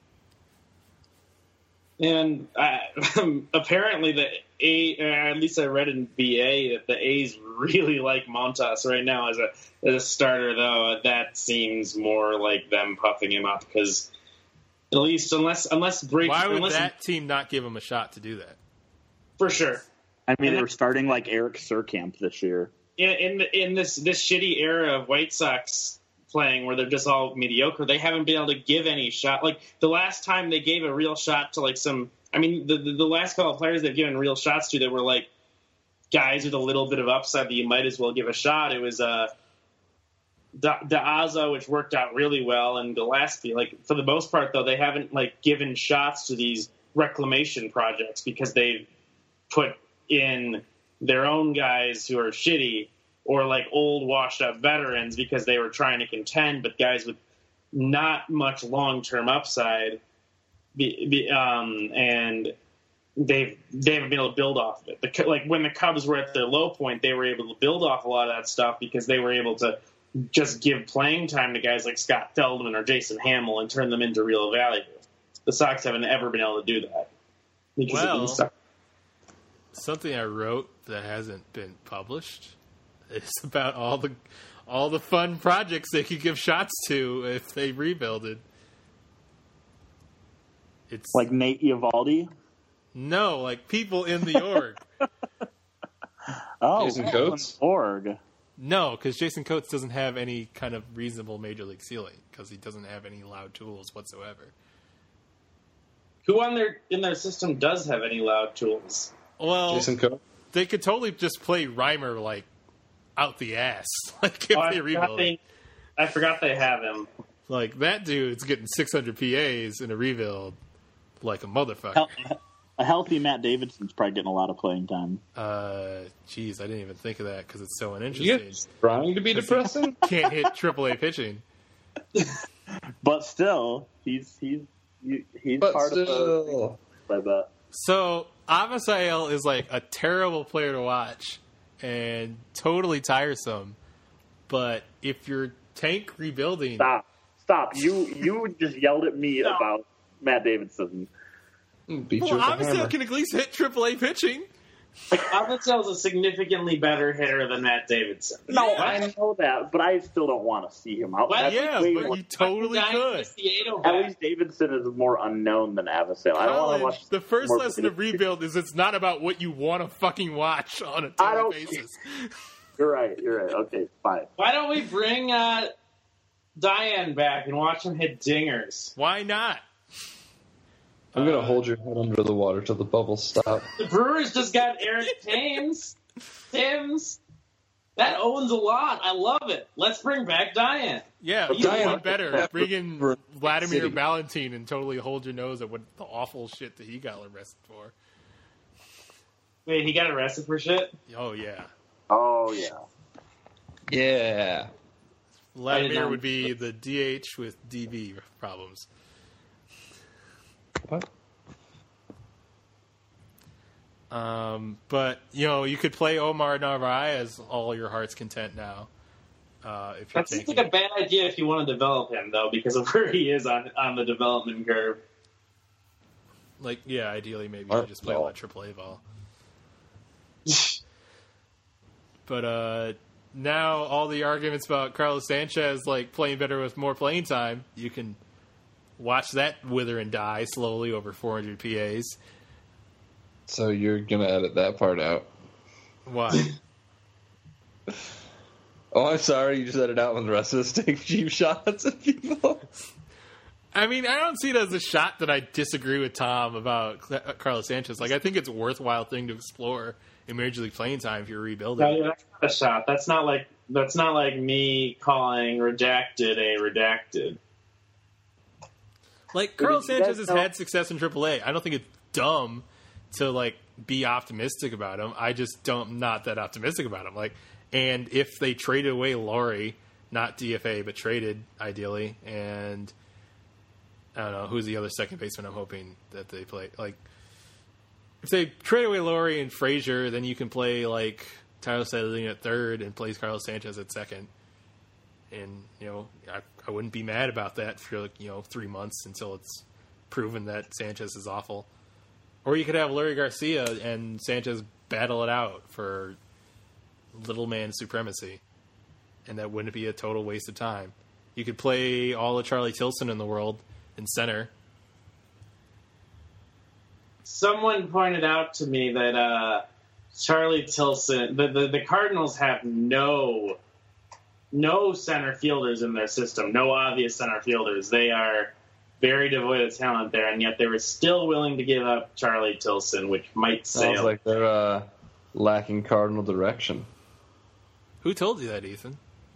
And uh, apparently, the A, or at least I read in B A that the A's really like Montas right now as a as a starter. Though that seems more like them puffing him up because at least unless unless break Why would unless, that team not give him a shot to do that? for sure. I mean, And they were starting like Eric Surkamp this year. In in, in this this shitty era of White Sox playing where they're just all mediocre, they haven't been able to give any shot. Like the last time they gave a real shot to like some, I mean, the the, the last couple of players they've given real shots to that were like guys with a little bit of upside that you might as well give a shot. It was uh, Da- Daza, which worked out really well, and Gillespie. Like for the most part, though, they haven't like given shots to these reclamation projects because they've put in their own guys who are shitty or like old washed up veterans because they were trying to contend, but guys with not much long-term upside. Be, be, um, and they've, they haven't been able to build off of it. The, like when the Cubs were at their low point, they were able to build off a lot of that stuff because they were able to just give playing time to guys like Scott Feldman or Jason Hamill and turn them into real value. The Sox haven't ever been able to do that. Because Well, it didn't suck. Something I wrote that hasn't been published is about all the all the fun projects they could give shots to if they rebuilded. It's Like Nate Eovaldi. no, like people in the org. Oh, Jason Coates? Org. No, because Jason Coates doesn't have any kind of reasonable major league ceiling because he doesn't have any loud tools whatsoever. Who on their in their system does have any loud tools? Well, Jason Coates. they could totally just play Reimer like out the ass, like if Oh, I, they forgot rebuild. they, I forgot they have him. Like that dude's getting six hundred P As in a rebuild, like a motherfucker. Hel- A healthy Matt Davidson's probably getting a lot of playing time. Uh, geez, I didn't even think of that because it's so You uninteresting. get trying to be depressing? Can't hit triple A pitching. But still, he's he's he's But part of still. the. I bet. So Avisail is like a terrible player to watch and totally tiresome. But if you're tank rebuilding, Stop! Stop! You you just yelled at me No. about Matt Davidson. Beat you well, with a Avisail hammer. can at least hit triple A pitching. Avisail's a significantly better hitter than Matt Davidson. No, Yeah. I know that, but I still don't want to see him out. What? That's Yeah, way but more- you totally Guy could. with the eight oh At back. least Davidson is more unknown than Avisail. I don't want to College, watch the first more lesson of videos. rebuild is it's not about what you want to fucking watch on a I daily don't- basis. You're right. You're right. Okay, fine. Why don't we bring uh, Diane back and watch him hit dingers? Why not? I'm going to Uh, hold your head under the water till the bubbles stop. The Brewers just got Eric Thames. Timms. That owns a lot. I love it. Let's bring back Diane. Yeah, But you Diane- want better. Bring in for- Vladimir City. Valentin and totally hold your nose at what the awful shit that he got arrested for. Wait, he got arrested for shit? Oh yeah, Oh yeah. Yeah. Vladimir would be the D H with D B problems. What? Um, but, you know, you could play Omar Narvaez all your heart's content now. Uh, if that seems like a bad idea if you want to develop him, though, because of where he is on, on the development curve. Like, yeah, ideally maybe you just play a lot of triple A ball. But uh, now all the arguments about Carlos Sanchez like playing better with more playing time, you can watch that wither and die slowly over four hundred P As. So you're gonna edit that part out? Why? Oh, I'm sorry. You just edited out when the rest of us take cheap shots at people. I mean, I don't see it as a shot that I disagree with Tom about Carlos Sanchez. Like, I think it's a worthwhile thing to explore in Major League playing time if you're rebuilding. No, that's not a shot. That's not like that's not like me calling redacted a redacted. Like, Carlos Sanchez has had success in triple A. I don't think it's dumb to like be optimistic about him. I just don't I'm not that optimistic about him. Like, and if they traded away Laurie, not D F A, but traded ideally, and I don't know who's the other second baseman I'm hoping that they play. Like, if they trade away Laurie and Frazier, then you can play like Tyler Seguin at third and plays Carlos Sanchez at second. And you know, I, I wouldn't be mad about that for like you know three months until it's proven that Sanchez is awful. Or you could have Larry Garcia and Sanchez battle it out for little man supremacy, and that wouldn't be a total waste of time. You could play all of Charlie Tilson in the world in center. Someone pointed out to me that uh, Charlie Tilson, the, the, the Cardinals have no no center fielders in their system, no obvious center fielders. They are very devoid of talent there, and yet they were still willing to give up Charlie Tilson, which might say sounds like they're uh, lacking cardinal direction. Who told you that, Ethan?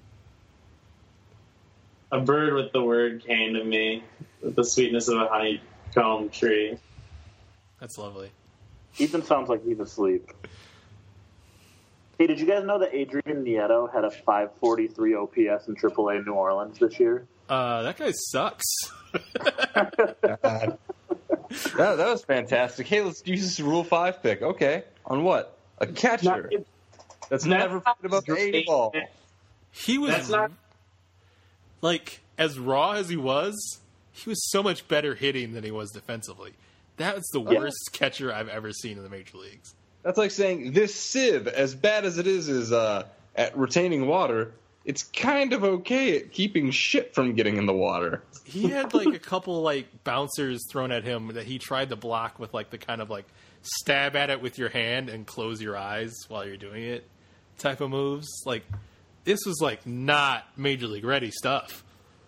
A bird with the word came to me with the sweetness of a honeycomb tree. That's lovely. Ethan sounds like he's asleep. Hey, did you guys know that Adrian Nieto had a five forty-three O P S in triple A New Orleans this year? Uh, that guy sucks. that, that was fantastic. Hey, let's use this Rule five pick. Okay. On what? A catcher. Not, That's never played above the eight ball. He was That's not... like as raw as he was. He was so much better hitting than he was defensively. That's the worst yeah. catcher I've ever seen in the major leagues. That's like saying this sieve, as bad as it is, is uh, at retaining water. It's kind of okay at keeping shit from getting in the water. He had like a couple like bouncers thrown at him that he tried to block with like the kind of like stab at it with your hand and close your eyes while you're doing it type of moves. Like, this was like not major league ready stuff.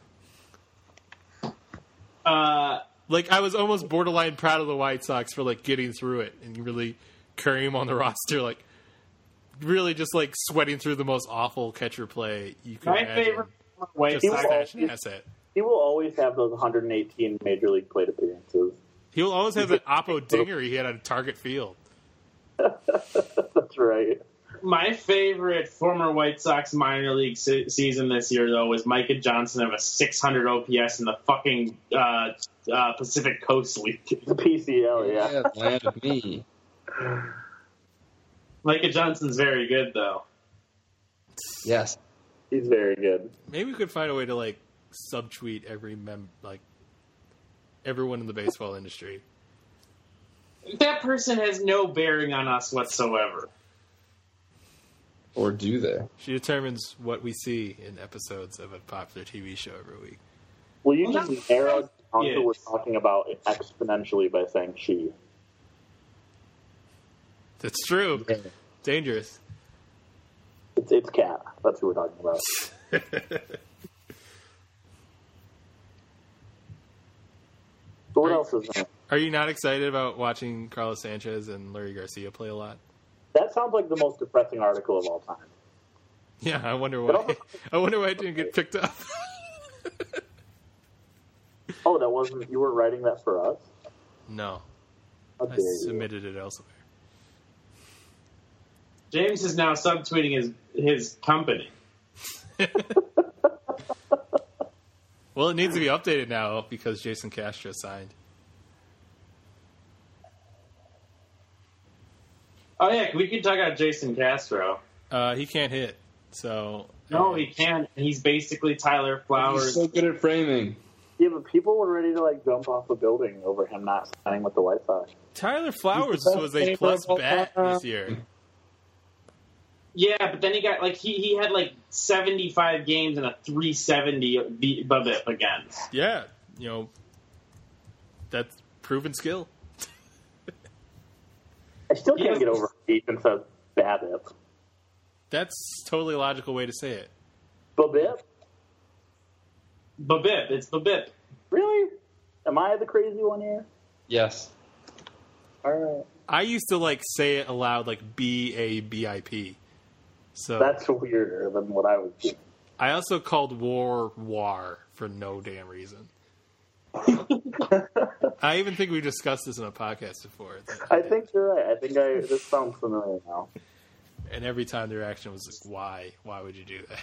Uh, like I was almost borderline proud of the White Sox for like getting through it and really carrying him on the roster. Like, really just like sweating through the most awful catcher play you could My imagine. favorite way just to stash an asset. He will always have those one hundred eighteen major league plate appearances. He will always have that Oppo dinger he had on Target Field. That's right. My favorite former White Sox minor league se- season this year, though, was Micah Johnson of a six hundred O P S in the fucking uh, uh, Pacific Coast League. The P C L, yeah. Yeah, land of me. Micah Johnson's very good, though. Yes. He's very good. Maybe we could find a way to, like, subtweet every mem- like everyone in the baseball industry. That person has no bearing on us whatsoever. Or do they? She determines what we see in episodes of a popular T V show every week. Well, you well, just narrowed down yeah. to we're talking about it exponentially by saying she. That's true. Yeah. Dangerous. It's, it's Cat. That's who we're talking about. So what else is there? Are you not excited about watching Carlos Sanchez and Larry Garcia play a lot? That sounds like the most depressing article of all time. Yeah, I wonder why. I wonder why it didn't get picked up. Oh, that wasn't. You were writing that for us? No, How I dare you. submitted it elsewhere. James is now subtweeting his his company. Well, it needs to be updated now because Jason Castro signed. Oh yeah, we can talk about Jason Castro. Uh, he can't hit, so no, he can't. He's basically Tyler Flowers. He's so good at framing. Yeah, but people were ready to like jump off a building over him not signing with the White Sox. Tyler Flowers was a plus bat this year. Yeah, but then he got like he, he had like seventy-five games and a three seventy above it against. Yeah, you know, that's proven skill. I still can't yeah. get over Ethan says BABIP. That's totally a logical way to say it. BABIP? BABIP. It's BABIP. Really? Am I the crazy one here? Yes. All right. I used to like say it aloud like B A B I P. So that's weirder than what I was doing. I also called war war for no damn reason. I even think we discussed this in a podcast before. I, I think you're right. I think I this sounds familiar now. And every time the reaction was like, why? Why would you do that?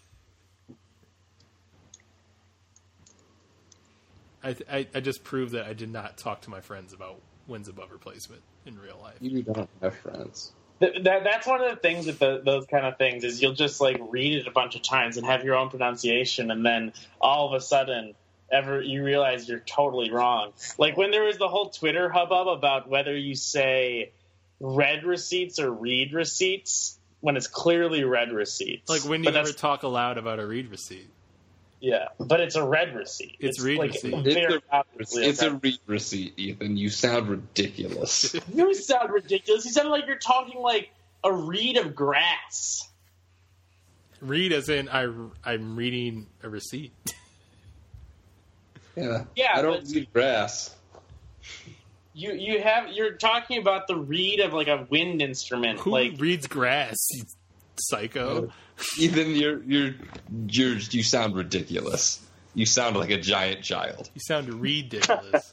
I, I I just proved that I did not talk to my friends about wins above replacement in real life. You don't have friends. That, that, that's one of the things with the, those kind of things is you'll just like read it a bunch of times and have your own pronunciation, and then all of a sudden, ever you realize you're totally wrong. Like when there was the whole Twitter hubbub about whether you say read receipts or read receipts when it's clearly read receipts. Like when you ever talk aloud about a read receipt. Yeah, but it's a read receipt. It's, it's read like receipt. It's, a, it's a read receipt, Ethan. You sound ridiculous. You sound ridiculous. You sound like you're talking like a reed of grass. Read as in I, I'm reading a receipt. Yeah, yeah. I don't read grass. You you have you're talking about the reed of like a wind instrument. Who like reads grass? You psycho. Ethan, you're you're you're you sound ridiculous. You sound like a giant child. You sound ridiculous.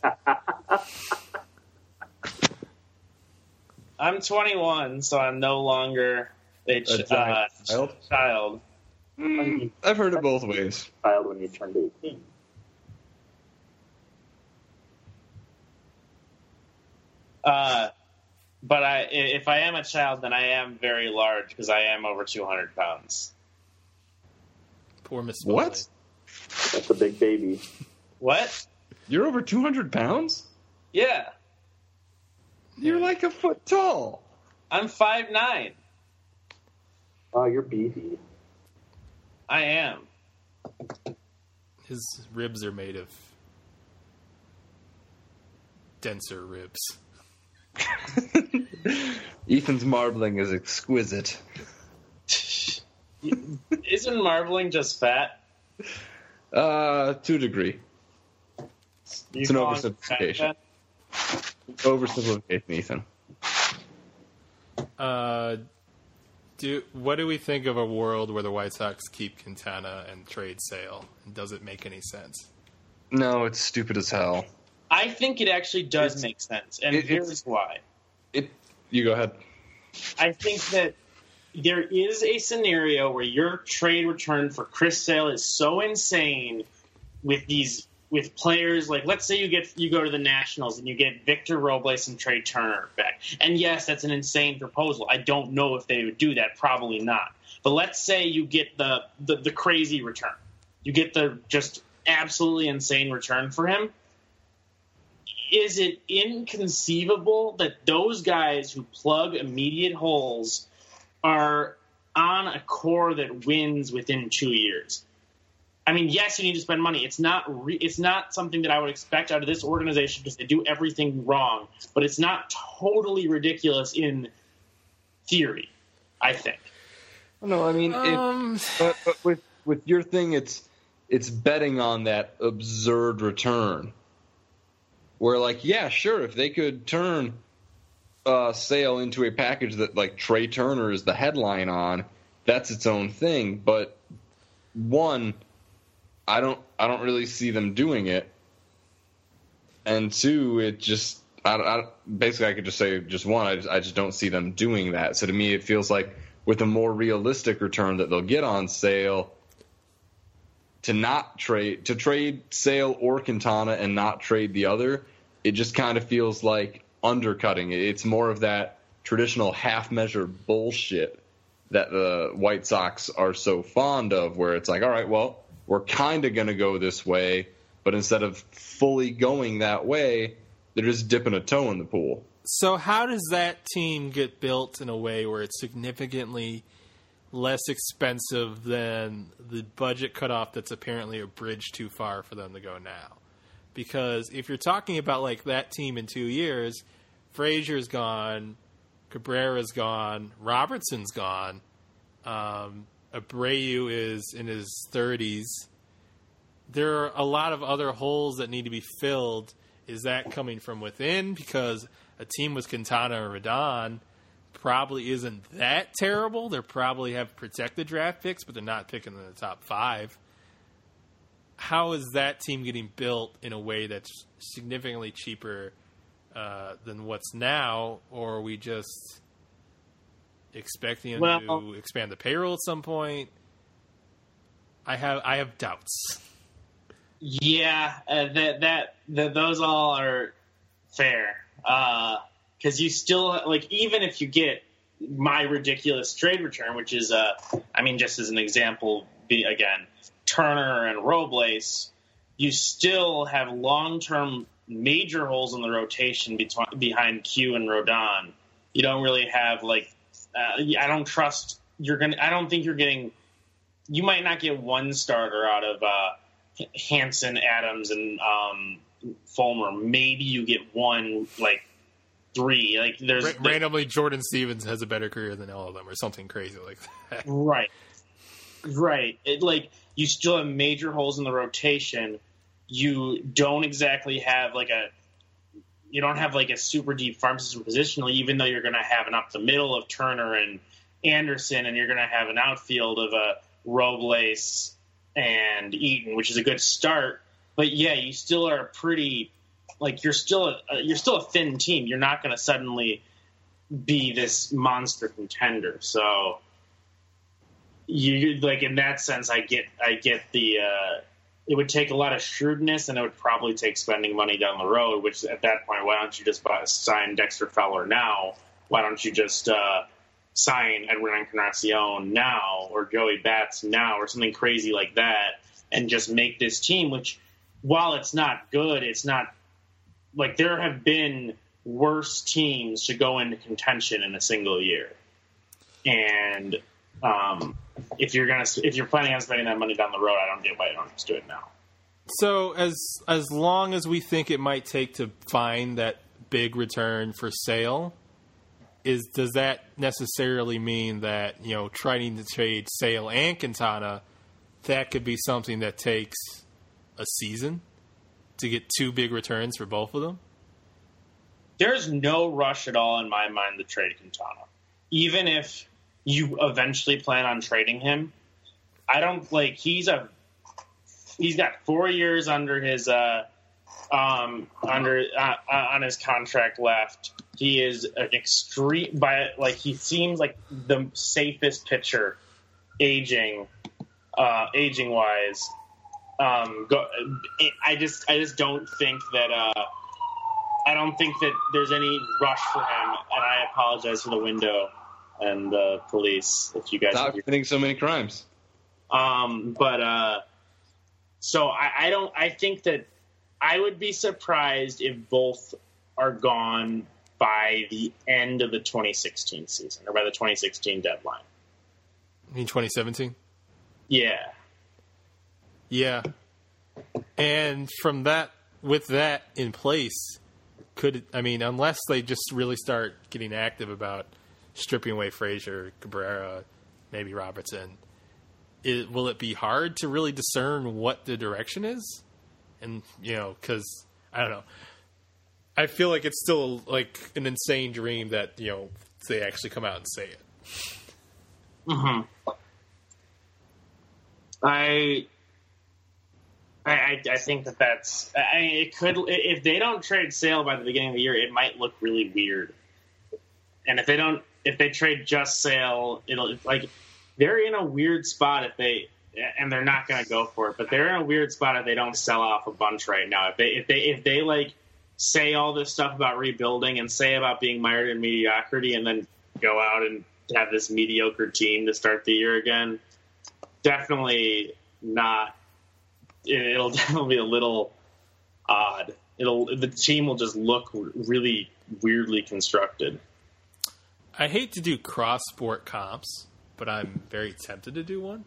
I'm twenty-one, so I'm no longer a, ch- a giant uh, child. child. Mm, I've heard it both ways. Child when you turned eighteen. Uh, but I, if I am a child, then I am very large because I am over two hundred pounds. Poor Miss What? That's a big baby. What? You're over two hundred pounds? Yeah. You're like a foot tall. I'm five nine. Oh, you're beefy. I am. His ribs are made of denser ribs. Ethan's marbling is exquisite. Isn't marbling just fat? Uh, to a degree. You it's an oversimplification. Oversimplification, Ethan. Uh, do what do we think of a world where the White Sox keep Quintana and trade Sale? And does it make any sense? No, it's stupid as hell. I think it actually does It's- make sense, and it- here's it's- why. It. You go ahead. I think that there is a scenario where your trade return for Chris Sale is so insane with these with players like, let's say you get you go to the Nationals and you get Victor Robles and Trey Turner back. And yes, that's an insane proposal. I don't know if they would do that. Probably not. But let's say you get the the, the crazy return. You get the just absolutely insane return for him. Is it inconceivable that those guys who plug immediate holes are on a core that wins within two years? I mean, yes, you need to spend money. It's not re- it's not something that I would expect out of this organization because they do everything wrong, but it's not totally ridiculous in theory, I think. No, I mean, Um, it, but, but with with your thing, it's it's betting on that absurd return. Where, like, yeah, sure, if they could turn uh, Sale into a package that, like, Trey Turner is the headline on, that's its own thing. But one, I don't, I don't really see them doing it, and two, it just, I, I, basically, I could just say just one, I just, I just don't see them doing that. So to me, it feels like with a more realistic return that they'll get on Sale, to not trade to trade Sale or Quintana and not trade the other, it just kind of feels like undercutting it. It's more of that traditional half-measure bullshit that the White Sox are so fond of, where it's like, all right, well, we're kind of going to go this way, but instead of fully going that way, they're just dipping a toe in the pool. So how does that team get built in a way where it's significantly less expensive than the budget cutoff that's apparently a bridge too far for them to go now? Because if you're talking about like that team in two years, Frazier's gone, Cabrera's gone, Robertson's gone, um, Abreu is in his thirties. There are a lot of other holes that need to be filled. Is that coming from within? Because a team with Quintana or Rodon probably isn't that terrible. They probably have protected draft picks, but they're not picking in the top five. How is that team getting built in a way that's significantly cheaper uh, than what's now? Or are we just expecting them well, to expand the payroll at some point? I have I have doubts. Yeah, uh, that, that that those all are fair. Because uh, you still, like, even if you get my ridiculous trade return, which is, uh, I mean, just as an example, be, again, Turner and Robles, you still have long-term major holes in the rotation between, behind Q and Rodon. You don't really have, like, uh, I don't trust, you're gonna, I don't think you're getting, you might not get one starter out of uh, Hanson, Adams, and um, Fulmer. Maybe you get one, like, three. Like there's Ra- randomly Jordan Stevens has a better career than all of them, or something crazy like that. Right, right. It, like you still have major holes in the rotation. You don't exactly have like a, you don't have like a super deep farm system positionally. Even though you're going to have an up the middle of Turner and Anderson, and you're going to have an outfield of a Robles and Eaton, which is a good start. But yeah, you still are pretty. Like you're still a you're still a thin team. You're not going to suddenly be this monster contender. So you like in that sense, I get I get the. Uh, it would take a lot of shrewdness, and it would probably take spending money down the road. Which at that point, why don't you just buy, sign Dexter Fowler now? Why don't you just uh, sign Edwin Encarnacion now, or Joey Bats now, or something crazy like that, and just make this team? Which, while it's not good, it's not. Like, there have been worse teams to go into contention in a single year. And um, if you're gonna, if you're planning on spending that money down the road, I don't get why you don't just do it now. So as as long as we think it might take to find that big return for Sale, is does that necessarily mean that, you know, trying to trade Sale and Quintana, that could be something that takes a season to get two big returns for both of them? There's no rush at all in my mind to trade Quintana. Even if you eventually plan on trading him, I don't like he's a he's got four years under his uh um under uh, on his contract left. He is an extreme by like he seems like the safest pitcher aging uh aging wise. Um, go, I just, I just don't think that, uh, I don't think that there's any rush for him, and I apologize for the window and the police if you guys stop committing so many crimes. Um, but uh, so I, I don't. I think that I would be surprised if both are gone by the end of the twenty sixteen season or by the twenty sixteen deadline. You mean twenty seventeen? Yeah. Yeah, and from that, with that in place, could I mean, unless they just really start getting active about stripping away Frazier, Cabrera, maybe Robertson, it, will it be hard to really discern what the direction is? And you know, because I don't know, I feel like it's still like an insane dream that you know they actually come out and say it. Mm-hmm. I. I, I think that that's. I mean, it could if they don't trade Sale by the beginning of the year, it might look really weird. And if they don't, if they trade just Sale, it'll like they're in a weird spot if they and they're not going to go for it. But they're in a weird spot if they don't sell off a bunch right now. If they if they if they like say all this stuff about rebuilding and say about being mired in mediocrity, and then go out and have this mediocre team to start the year again, definitely not. It'll definitely be a little odd. It'll the team will just look really weirdly constructed. I hate to do cross-sport comps, but I'm very tempted to do one.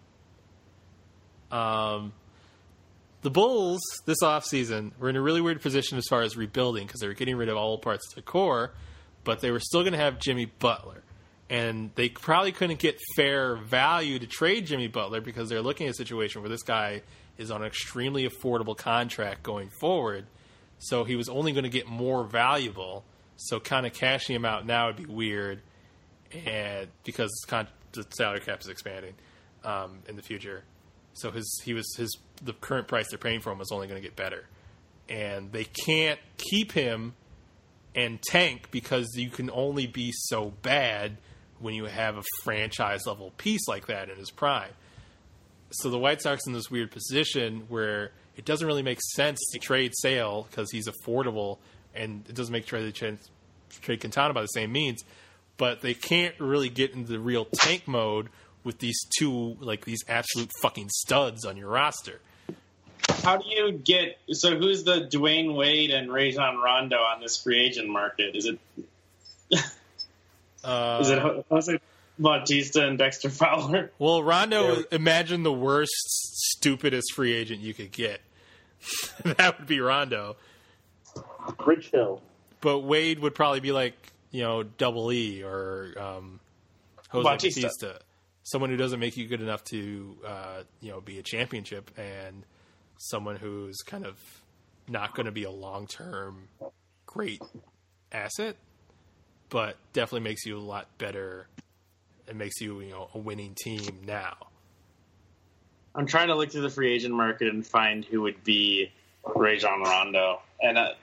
Um, the Bulls this offseason were in a really weird position as far as rebuilding because they were getting rid of all parts of the core, but they were still going to have Jimmy Butler. And they probably couldn't get fair value to trade Jimmy Butler because they're looking at a situation where this guy is on an extremely affordable contract going forward. So he was only going to get more valuable. So kind of cashing him out now would be weird, and because con- the salary cap is expanding um, in the future. So his he was his the current price they're paying for him is only going to get better, and they can't keep him and tank because you can only be so bad when you have a franchise level piece like that in his prime. So the White Sox in this weird position where it doesn't really make sense to trade Sale because he's affordable, and it doesn't make trade trade Quintana by the same means, but they can't really get into the real tank mode with these two, like, these absolute fucking studs on your roster. How do you get – so who's the Dwayne Wade and Rajon Rondo on this free agent market? Is it uh, – is it Jose Bautista and Dexter Fowler? Well, Rondo, yeah. Imagine the worst, stupidest free agent you could get. That would be Rondo. Rich Hill. But Wade would probably be like, you know, Double E or um, Jose Bautista. Bautista. Someone who doesn't make you good enough to, uh, you know, be a championship, and someone who's kind of not going to be a long-term great asset, but definitely makes you a lot better. It makes you, you know, a winning team now. I'm trying to look through the free agent market and find who would be Rajon Rondo, and uh,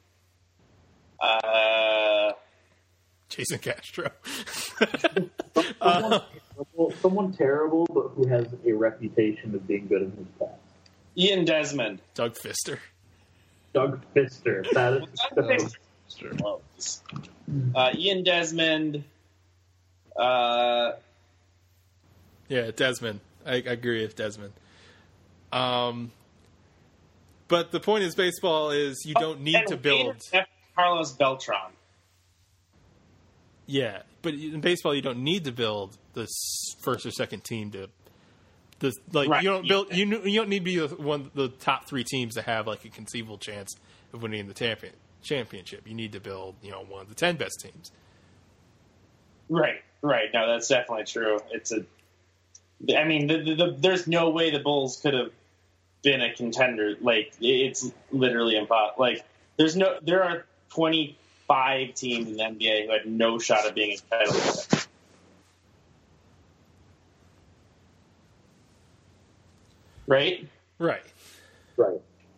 uh Jason Castro. someone, someone terrible, but who has a reputation of being good in his past. Ian Desmond. Doug Fister. Doug Fister. That is so. Uh, Ian Desmond. Uh, yeah, Desmond. I, I agree with Desmond. Um, but the point is, baseball is you don't need to build. Carlos Beltran. Yeah, but in baseball, you don't need to build the first or second team to. The, like right. you don't build you you don't need to be the, one the top three teams to have like a conceivable chance of winning the champion, championship. You need to build you know one of the ten best teams. Right, right. No, that's definitely true. It's a. I mean, the, the, the, there's no way the Bulls could have been a contender. Like it's literally impossible. Like there's no there are twenty-five teams in the N B A who had no shot at being a title contender. Right? Right. Right.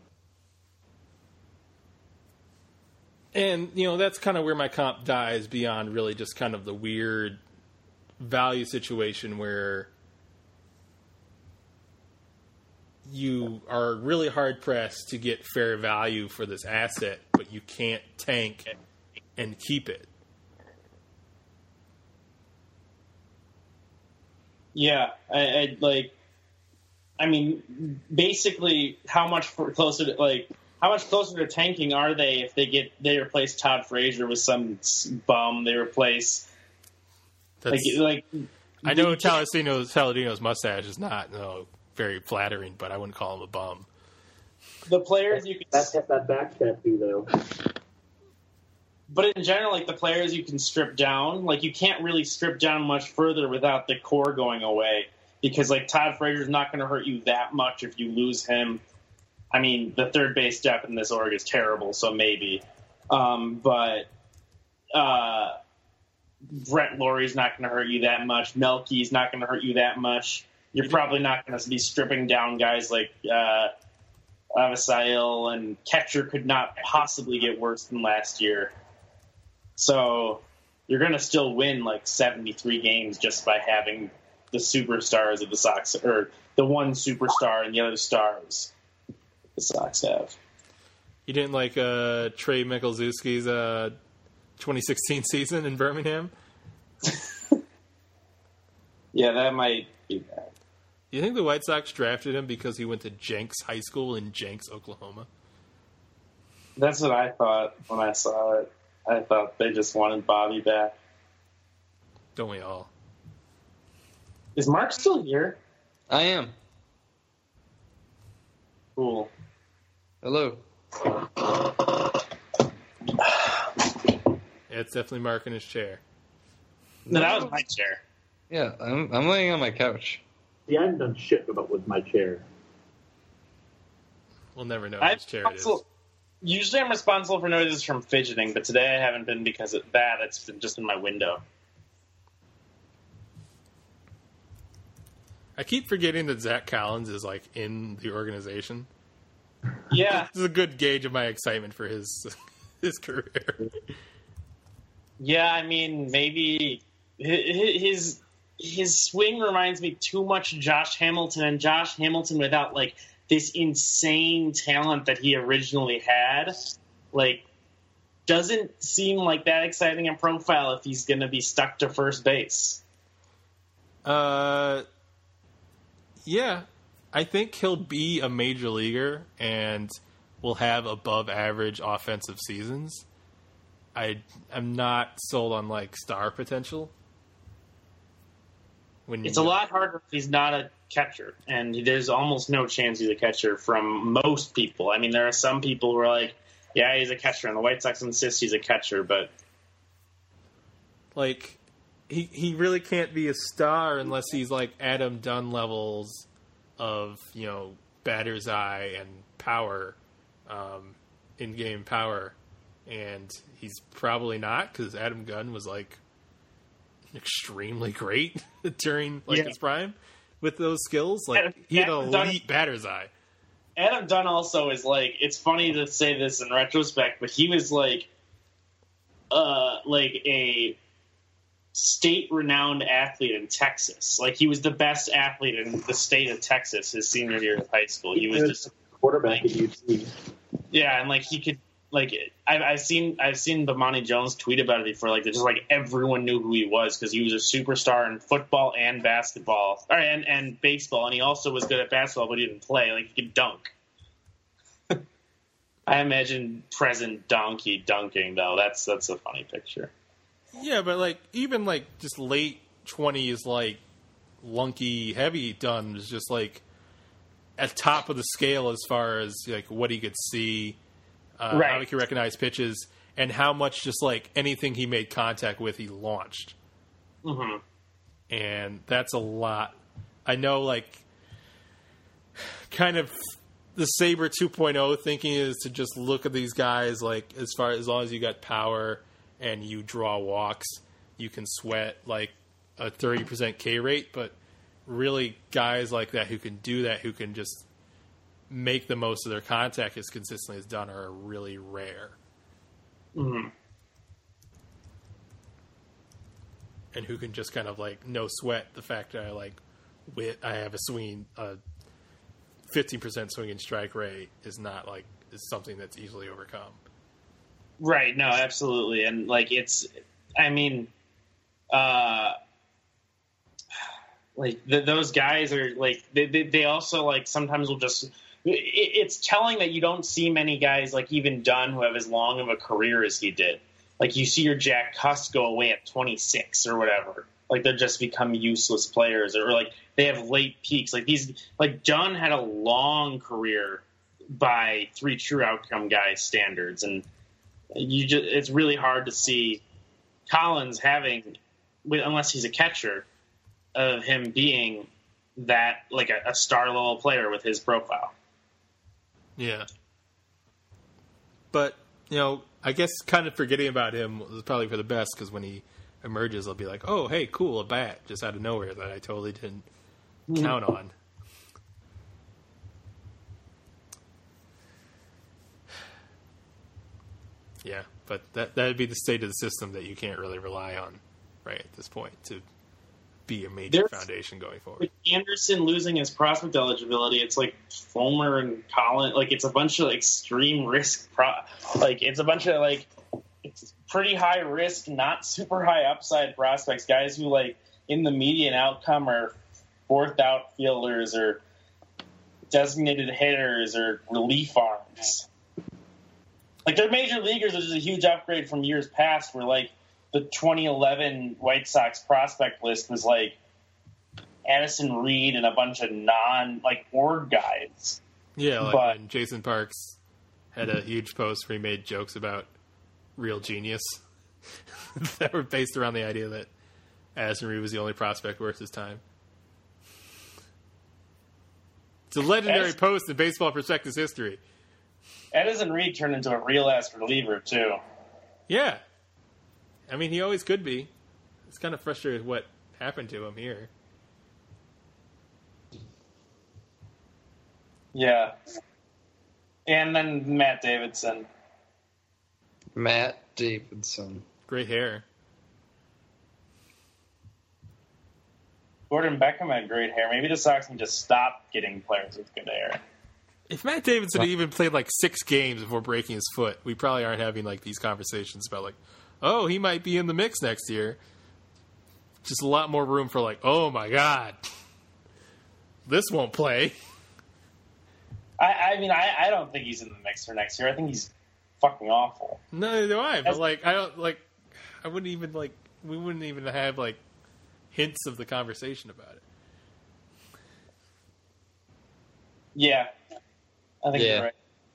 And, you know, that's kind of where my comp dies beyond really just kind of the weird value situation where you are really hard-pressed to get fair value for this asset, but you can't tank and keep it. Yeah, I, I like... I mean, basically, how much for closer to like how much closer to tanking are they if they get they replace Todd Frazier with some bum? They replace That's, like like I know Talladino's Talladino's mustache is not no very flattering, but I wouldn't call him a bum. The players you can that that back tattoo though. But in general, like the players you can strip down, like you can't really strip down much further without the core going away. Because, like, Todd Frazier's not going to hurt you that much if you lose him. I mean, the third base depth in this org is terrible, so maybe. Um, but uh, Brett Laurie's not going to hurt you that much. Melky's not going to hurt you that much. You're probably not going to be stripping down guys like uh, Avisail, and catcher could not possibly get worse than last year. So you're going to still win, like, seventy-three games just by having the superstars of the Sox, or the one superstar and the other stars the Sox have. You didn't like uh, Trey Michalczewski's uh, twenty sixteen season in Birmingham? Yeah, that might be bad. You think the White Sox drafted him because he went to Jenks High School in Jenks, Oklahoma? That's what I thought when I saw it. I thought they just wanted Bobby back. Don't we all? Is Mark still here? I am. Cool. Hello. Yeah, it's definitely Mark in his chair. No, that was my chair. Yeah, I'm I'm laying on my couch. See, I haven't done shit about with my chair. We'll never know I'm whose chair it is. Usually I'm responsible for noises from fidgeting, but today I haven't been because of that. It's been just in my window. I keep forgetting that Zach Collins is, like, in the organization. Yeah. This is a good gauge of my excitement for his his career. Yeah, I mean, maybe his his swing reminds me too much of Josh Hamilton, and Josh Hamilton without, like, this insane talent that he originally had, like, doesn't seem like that exciting a profile if he's going to be stuck to first base. Uh, yeah, I think he'll be a major leaguer and will have above average offensive seasons. I am not sold on, like, star potential. When It's a lot harder if he's not a catcher, and there's almost no chance he's a catcher from most people. I mean, there are some people who are like, yeah, he's a catcher, and the White Sox insist he's a catcher, but... Like, he he really can't be a star unless he's, like, Adam Dunn levels of, you know, batter's eye and power, um, in-game power. And he's probably not, because Adam Dunn was, like, extremely great during, like, yeah. his prime with those skills. Like, Adam, he had an elite Dunn, batter's eye. Adam Dunn also is, like, it's funny to say this in retrospect, but he was, like, uh, like a state-renowned athlete in Texas. Like, he was the best athlete in the state of Texas his senior year of high school. He, he was, was just quarterback at U T. Yeah, and, like, he could, like, I've, I've seen I've seen Bomani Jones tweet about it before. Like, just like everyone knew who he was because he was a superstar in football and basketball, or and, and baseball, and he also was good at basketball, but he didn't play. Like, he could dunk. I imagine present donkey dunking though. That's that's a funny picture. Yeah, but like even like just late twenties, like lunky heavy Dunn was just like at top of the scale as far as like what he could see. Uh, right. How he could recognize pitches, and how much just like anything he made contact with, he launched. Mm-hmm. And that's a lot. I know, like, kind of the Sabre two point oh thinking is to just look at these guys, like, as far as long as you got power and you draw walks, you can sweat, like, a thirty percent K rate, but really guys like that who can do that, who can just make the most of their contact as consistently as done, are really rare. Mm-hmm. And who can just kind of like no sweat the fact that I like wit I have a swing a fifteen percent swing and strike rate is not like is something that's easily overcome. Right. No, absolutely. And like it's I mean uh like the, those guys are like they, they they also like sometimes will just it's telling that you don't see many guys like even Dunn who have as long of a career as he did. Like you see your Jack Huss go away at twenty-six or whatever. Like they're just become useless players, or like they have late peaks. Like these, like Dunn had a long career by three true outcome guys standards, and you just it's really hard to see Collins having, unless he's a catcher, of him being that like a, a star level player with his profile. Yeah. But, you know, I guess kind of forgetting about him was probably for the best, because when he emerges, they'll be like, oh, hey, cool, a bat just out of nowhere that I totally didn't mm. count on. Yeah, but that that would be the state of the system that you can't really rely on right at this point to be a major There's, foundation going forward. With Anderson losing his prospect eligibility, it's like Fulmer and Collin. Like it's a bunch of extreme risk. Pro, like it's a bunch of like it's pretty high risk, not super high upside prospects. Guys who like in the median outcome are fourth outfielders or designated hitters or relief arms. Like they're major leaguers, which is a huge upgrade from years past, where like the twenty eleven White Sox prospect list was like Addison Reed and a bunch of non like org guys. Yeah, like but, when Jason Parks had a huge post where he made jokes about real genius that were based around the idea that Addison Reed was the only prospect worth his time. It's a legendary Addison, post in Baseball Prospectus history. Addison Reed turned into a real ass reliever too. Yeah. I mean, he always could be. It's kind of frustrating what happened to him here. Yeah. And then Matt Davidson. Matt Davidson. Great hair. Gordon Beckham had great hair. Maybe the Sox can just stop getting players with good hair. If Matt Davidson had even played like six games before breaking his foot, we probably aren't having like these conversations about like, oh, he might be in the mix next year. Just a lot more room for like, oh my God, this won't play. I, I mean, I, I don't think he's in the mix for next year. I think he's fucking awful. Neither do I. But As, like, I don't like. I wouldn't even like. We wouldn't even have like hints of the conversation about it. Yeah, I think yeah. you're right.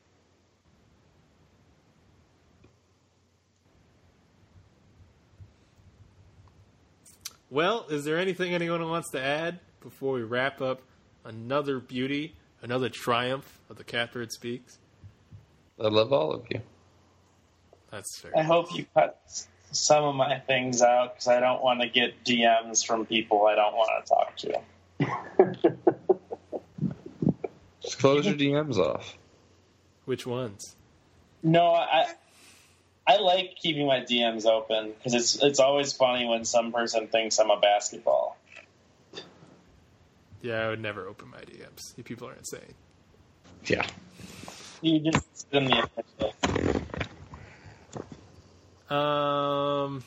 Well, is there anything anyone wants to add before we wrap up another beauty, another triumph of the Catbird Speaks? I love all of you. That's fair. I hope you cut some of my things out because I don't want to get D Ms from people I don't want to talk to. Just close your D Ms off. Which ones? No, I I like keeping my D Ms open because it's it's always funny when some person thinks I'm a basketball. Yeah, I would never open my D Ms. You people are insane. Yeah. You just sit in the official. Um,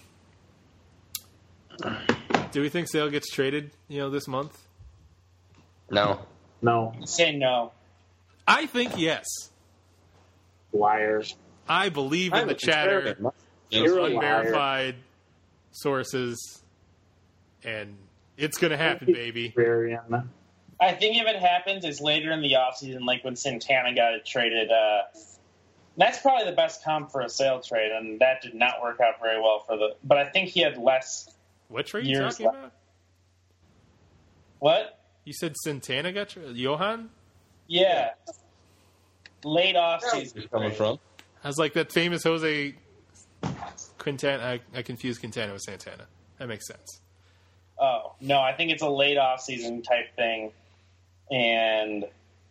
do we think Sale gets traded, you know, this month? No. No. Say no. I think yes. Liars. I believe in I'm the chatter, unverified sources, and it's going to happen, baby. I think if it happens, it's later in the offseason, like when Santana got it traded. Uh, that's probably the best comp for a Sale trade, and that did not work out very well for the. But I think he had less. What trade are you talking left. about? What? You said Santana got traded? Johan? Yeah. Late offseason. Where's coming from? I was like that famous Jose Quintana. I, I confused Quintana with Santana. That makes sense. Oh, no, I think it's a late offseason type thing, and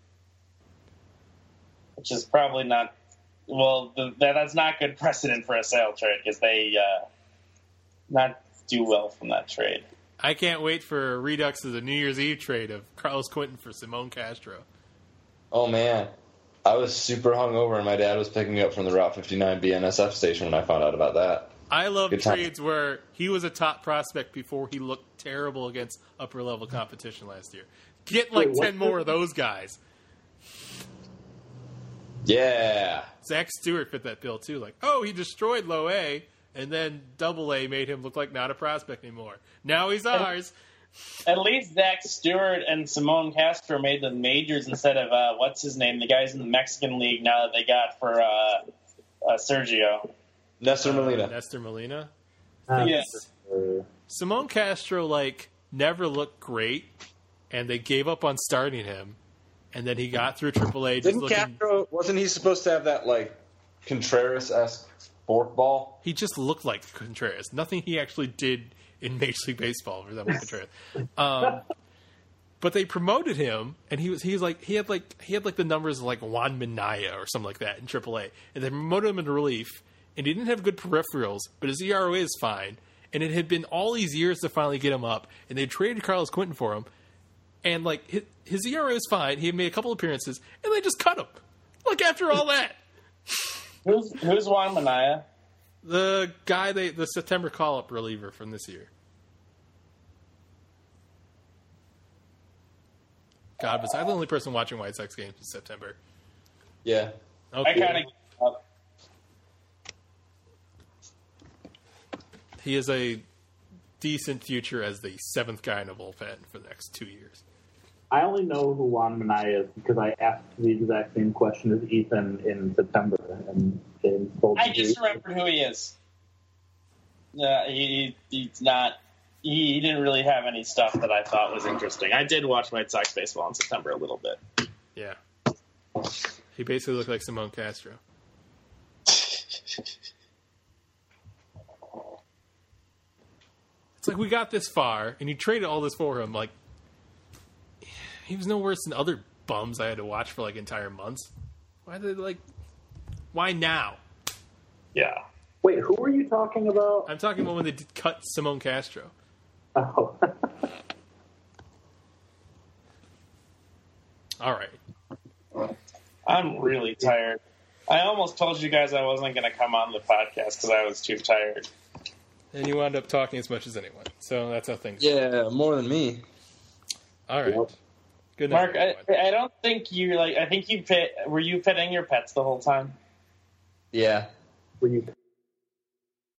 which is probably not. Well, the, that, that's not good precedent for a Sale trade because they uh, not do well from that trade. I can't wait for a redux of the New Year's Eve trade of Carlos Quentin for Simon Castro. Oh, man. I was super hungover, and my dad was picking me up from the Route fifty-nine B N S F station when I found out about that. I love Good trades time. Where he was a top prospect before he looked terrible against upper-level competition last year. Get like Wait, ten more of those guys. Yeah. Zach Stewart fit that bill, too. Like, oh, he destroyed low A, and then double A made him look like not a prospect anymore. Now he's ours. At least Zach Stewart and Simon Castro made the majors instead of, uh, what's his name, the guys in the Mexican League now that they got for uh, uh, Sergio. Nestor Molina. Uh, Nestor Molina? Uh, yes. Simon Castro, like, never looked great, and they gave up on starting him, and then he got through triple A. Just Didn't looking, Castro, wasn't he supposed to have that, like, Contreras-esque forkball? He just looked like Contreras. Nothing he actually did in Major League Baseball resembled Contreras. Um, but they promoted him, and he was he was like he had like he had like the numbers of like Juan Minaya or something like that in triple A, and they promoted him into relief, and he didn't have good peripherals, but his E R A is fine, and it had been all these years to finally get him up, and they traded Carlos Quentin for him, and like his, his E R A was fine. He had made a couple appearances, and they just cut him. Like after all that, who's who's Juan Minaya? The guy they the September call up reliever from this year. God, was I the only person watching White Sox games in September? Yeah. Okay. I kind of. He is a decent future as the seventh guy in a bullpen for the next two years. I only know who Juan Minaya is because I asked the exact same question as Ethan in September, and James told me. I just remembered who he is. Yeah, he, he's not. He, he didn't really have any stuff that I thought was interesting. I did watch White Sox baseball in September a little bit. Yeah, he basically looked like Simone Castro. It's like we got this far, and you traded all this for him. Like, he was no worse than other bums I had to watch for like entire months. Why did they like? Why now? Yeah. Wait, who were you talking about? I'm talking about when they did cut Simone Castro. Oh. All right. I'm really tired. I almost told you guys I wasn't going to come on the podcast because I was too tired. And you wound up talking as much as anyone. So that's how things Yeah, go. More than me. All right. Yep. Good night. Mark, I, I don't think you, like, I think you pet, were you petting your pets the whole time? Yeah. Were you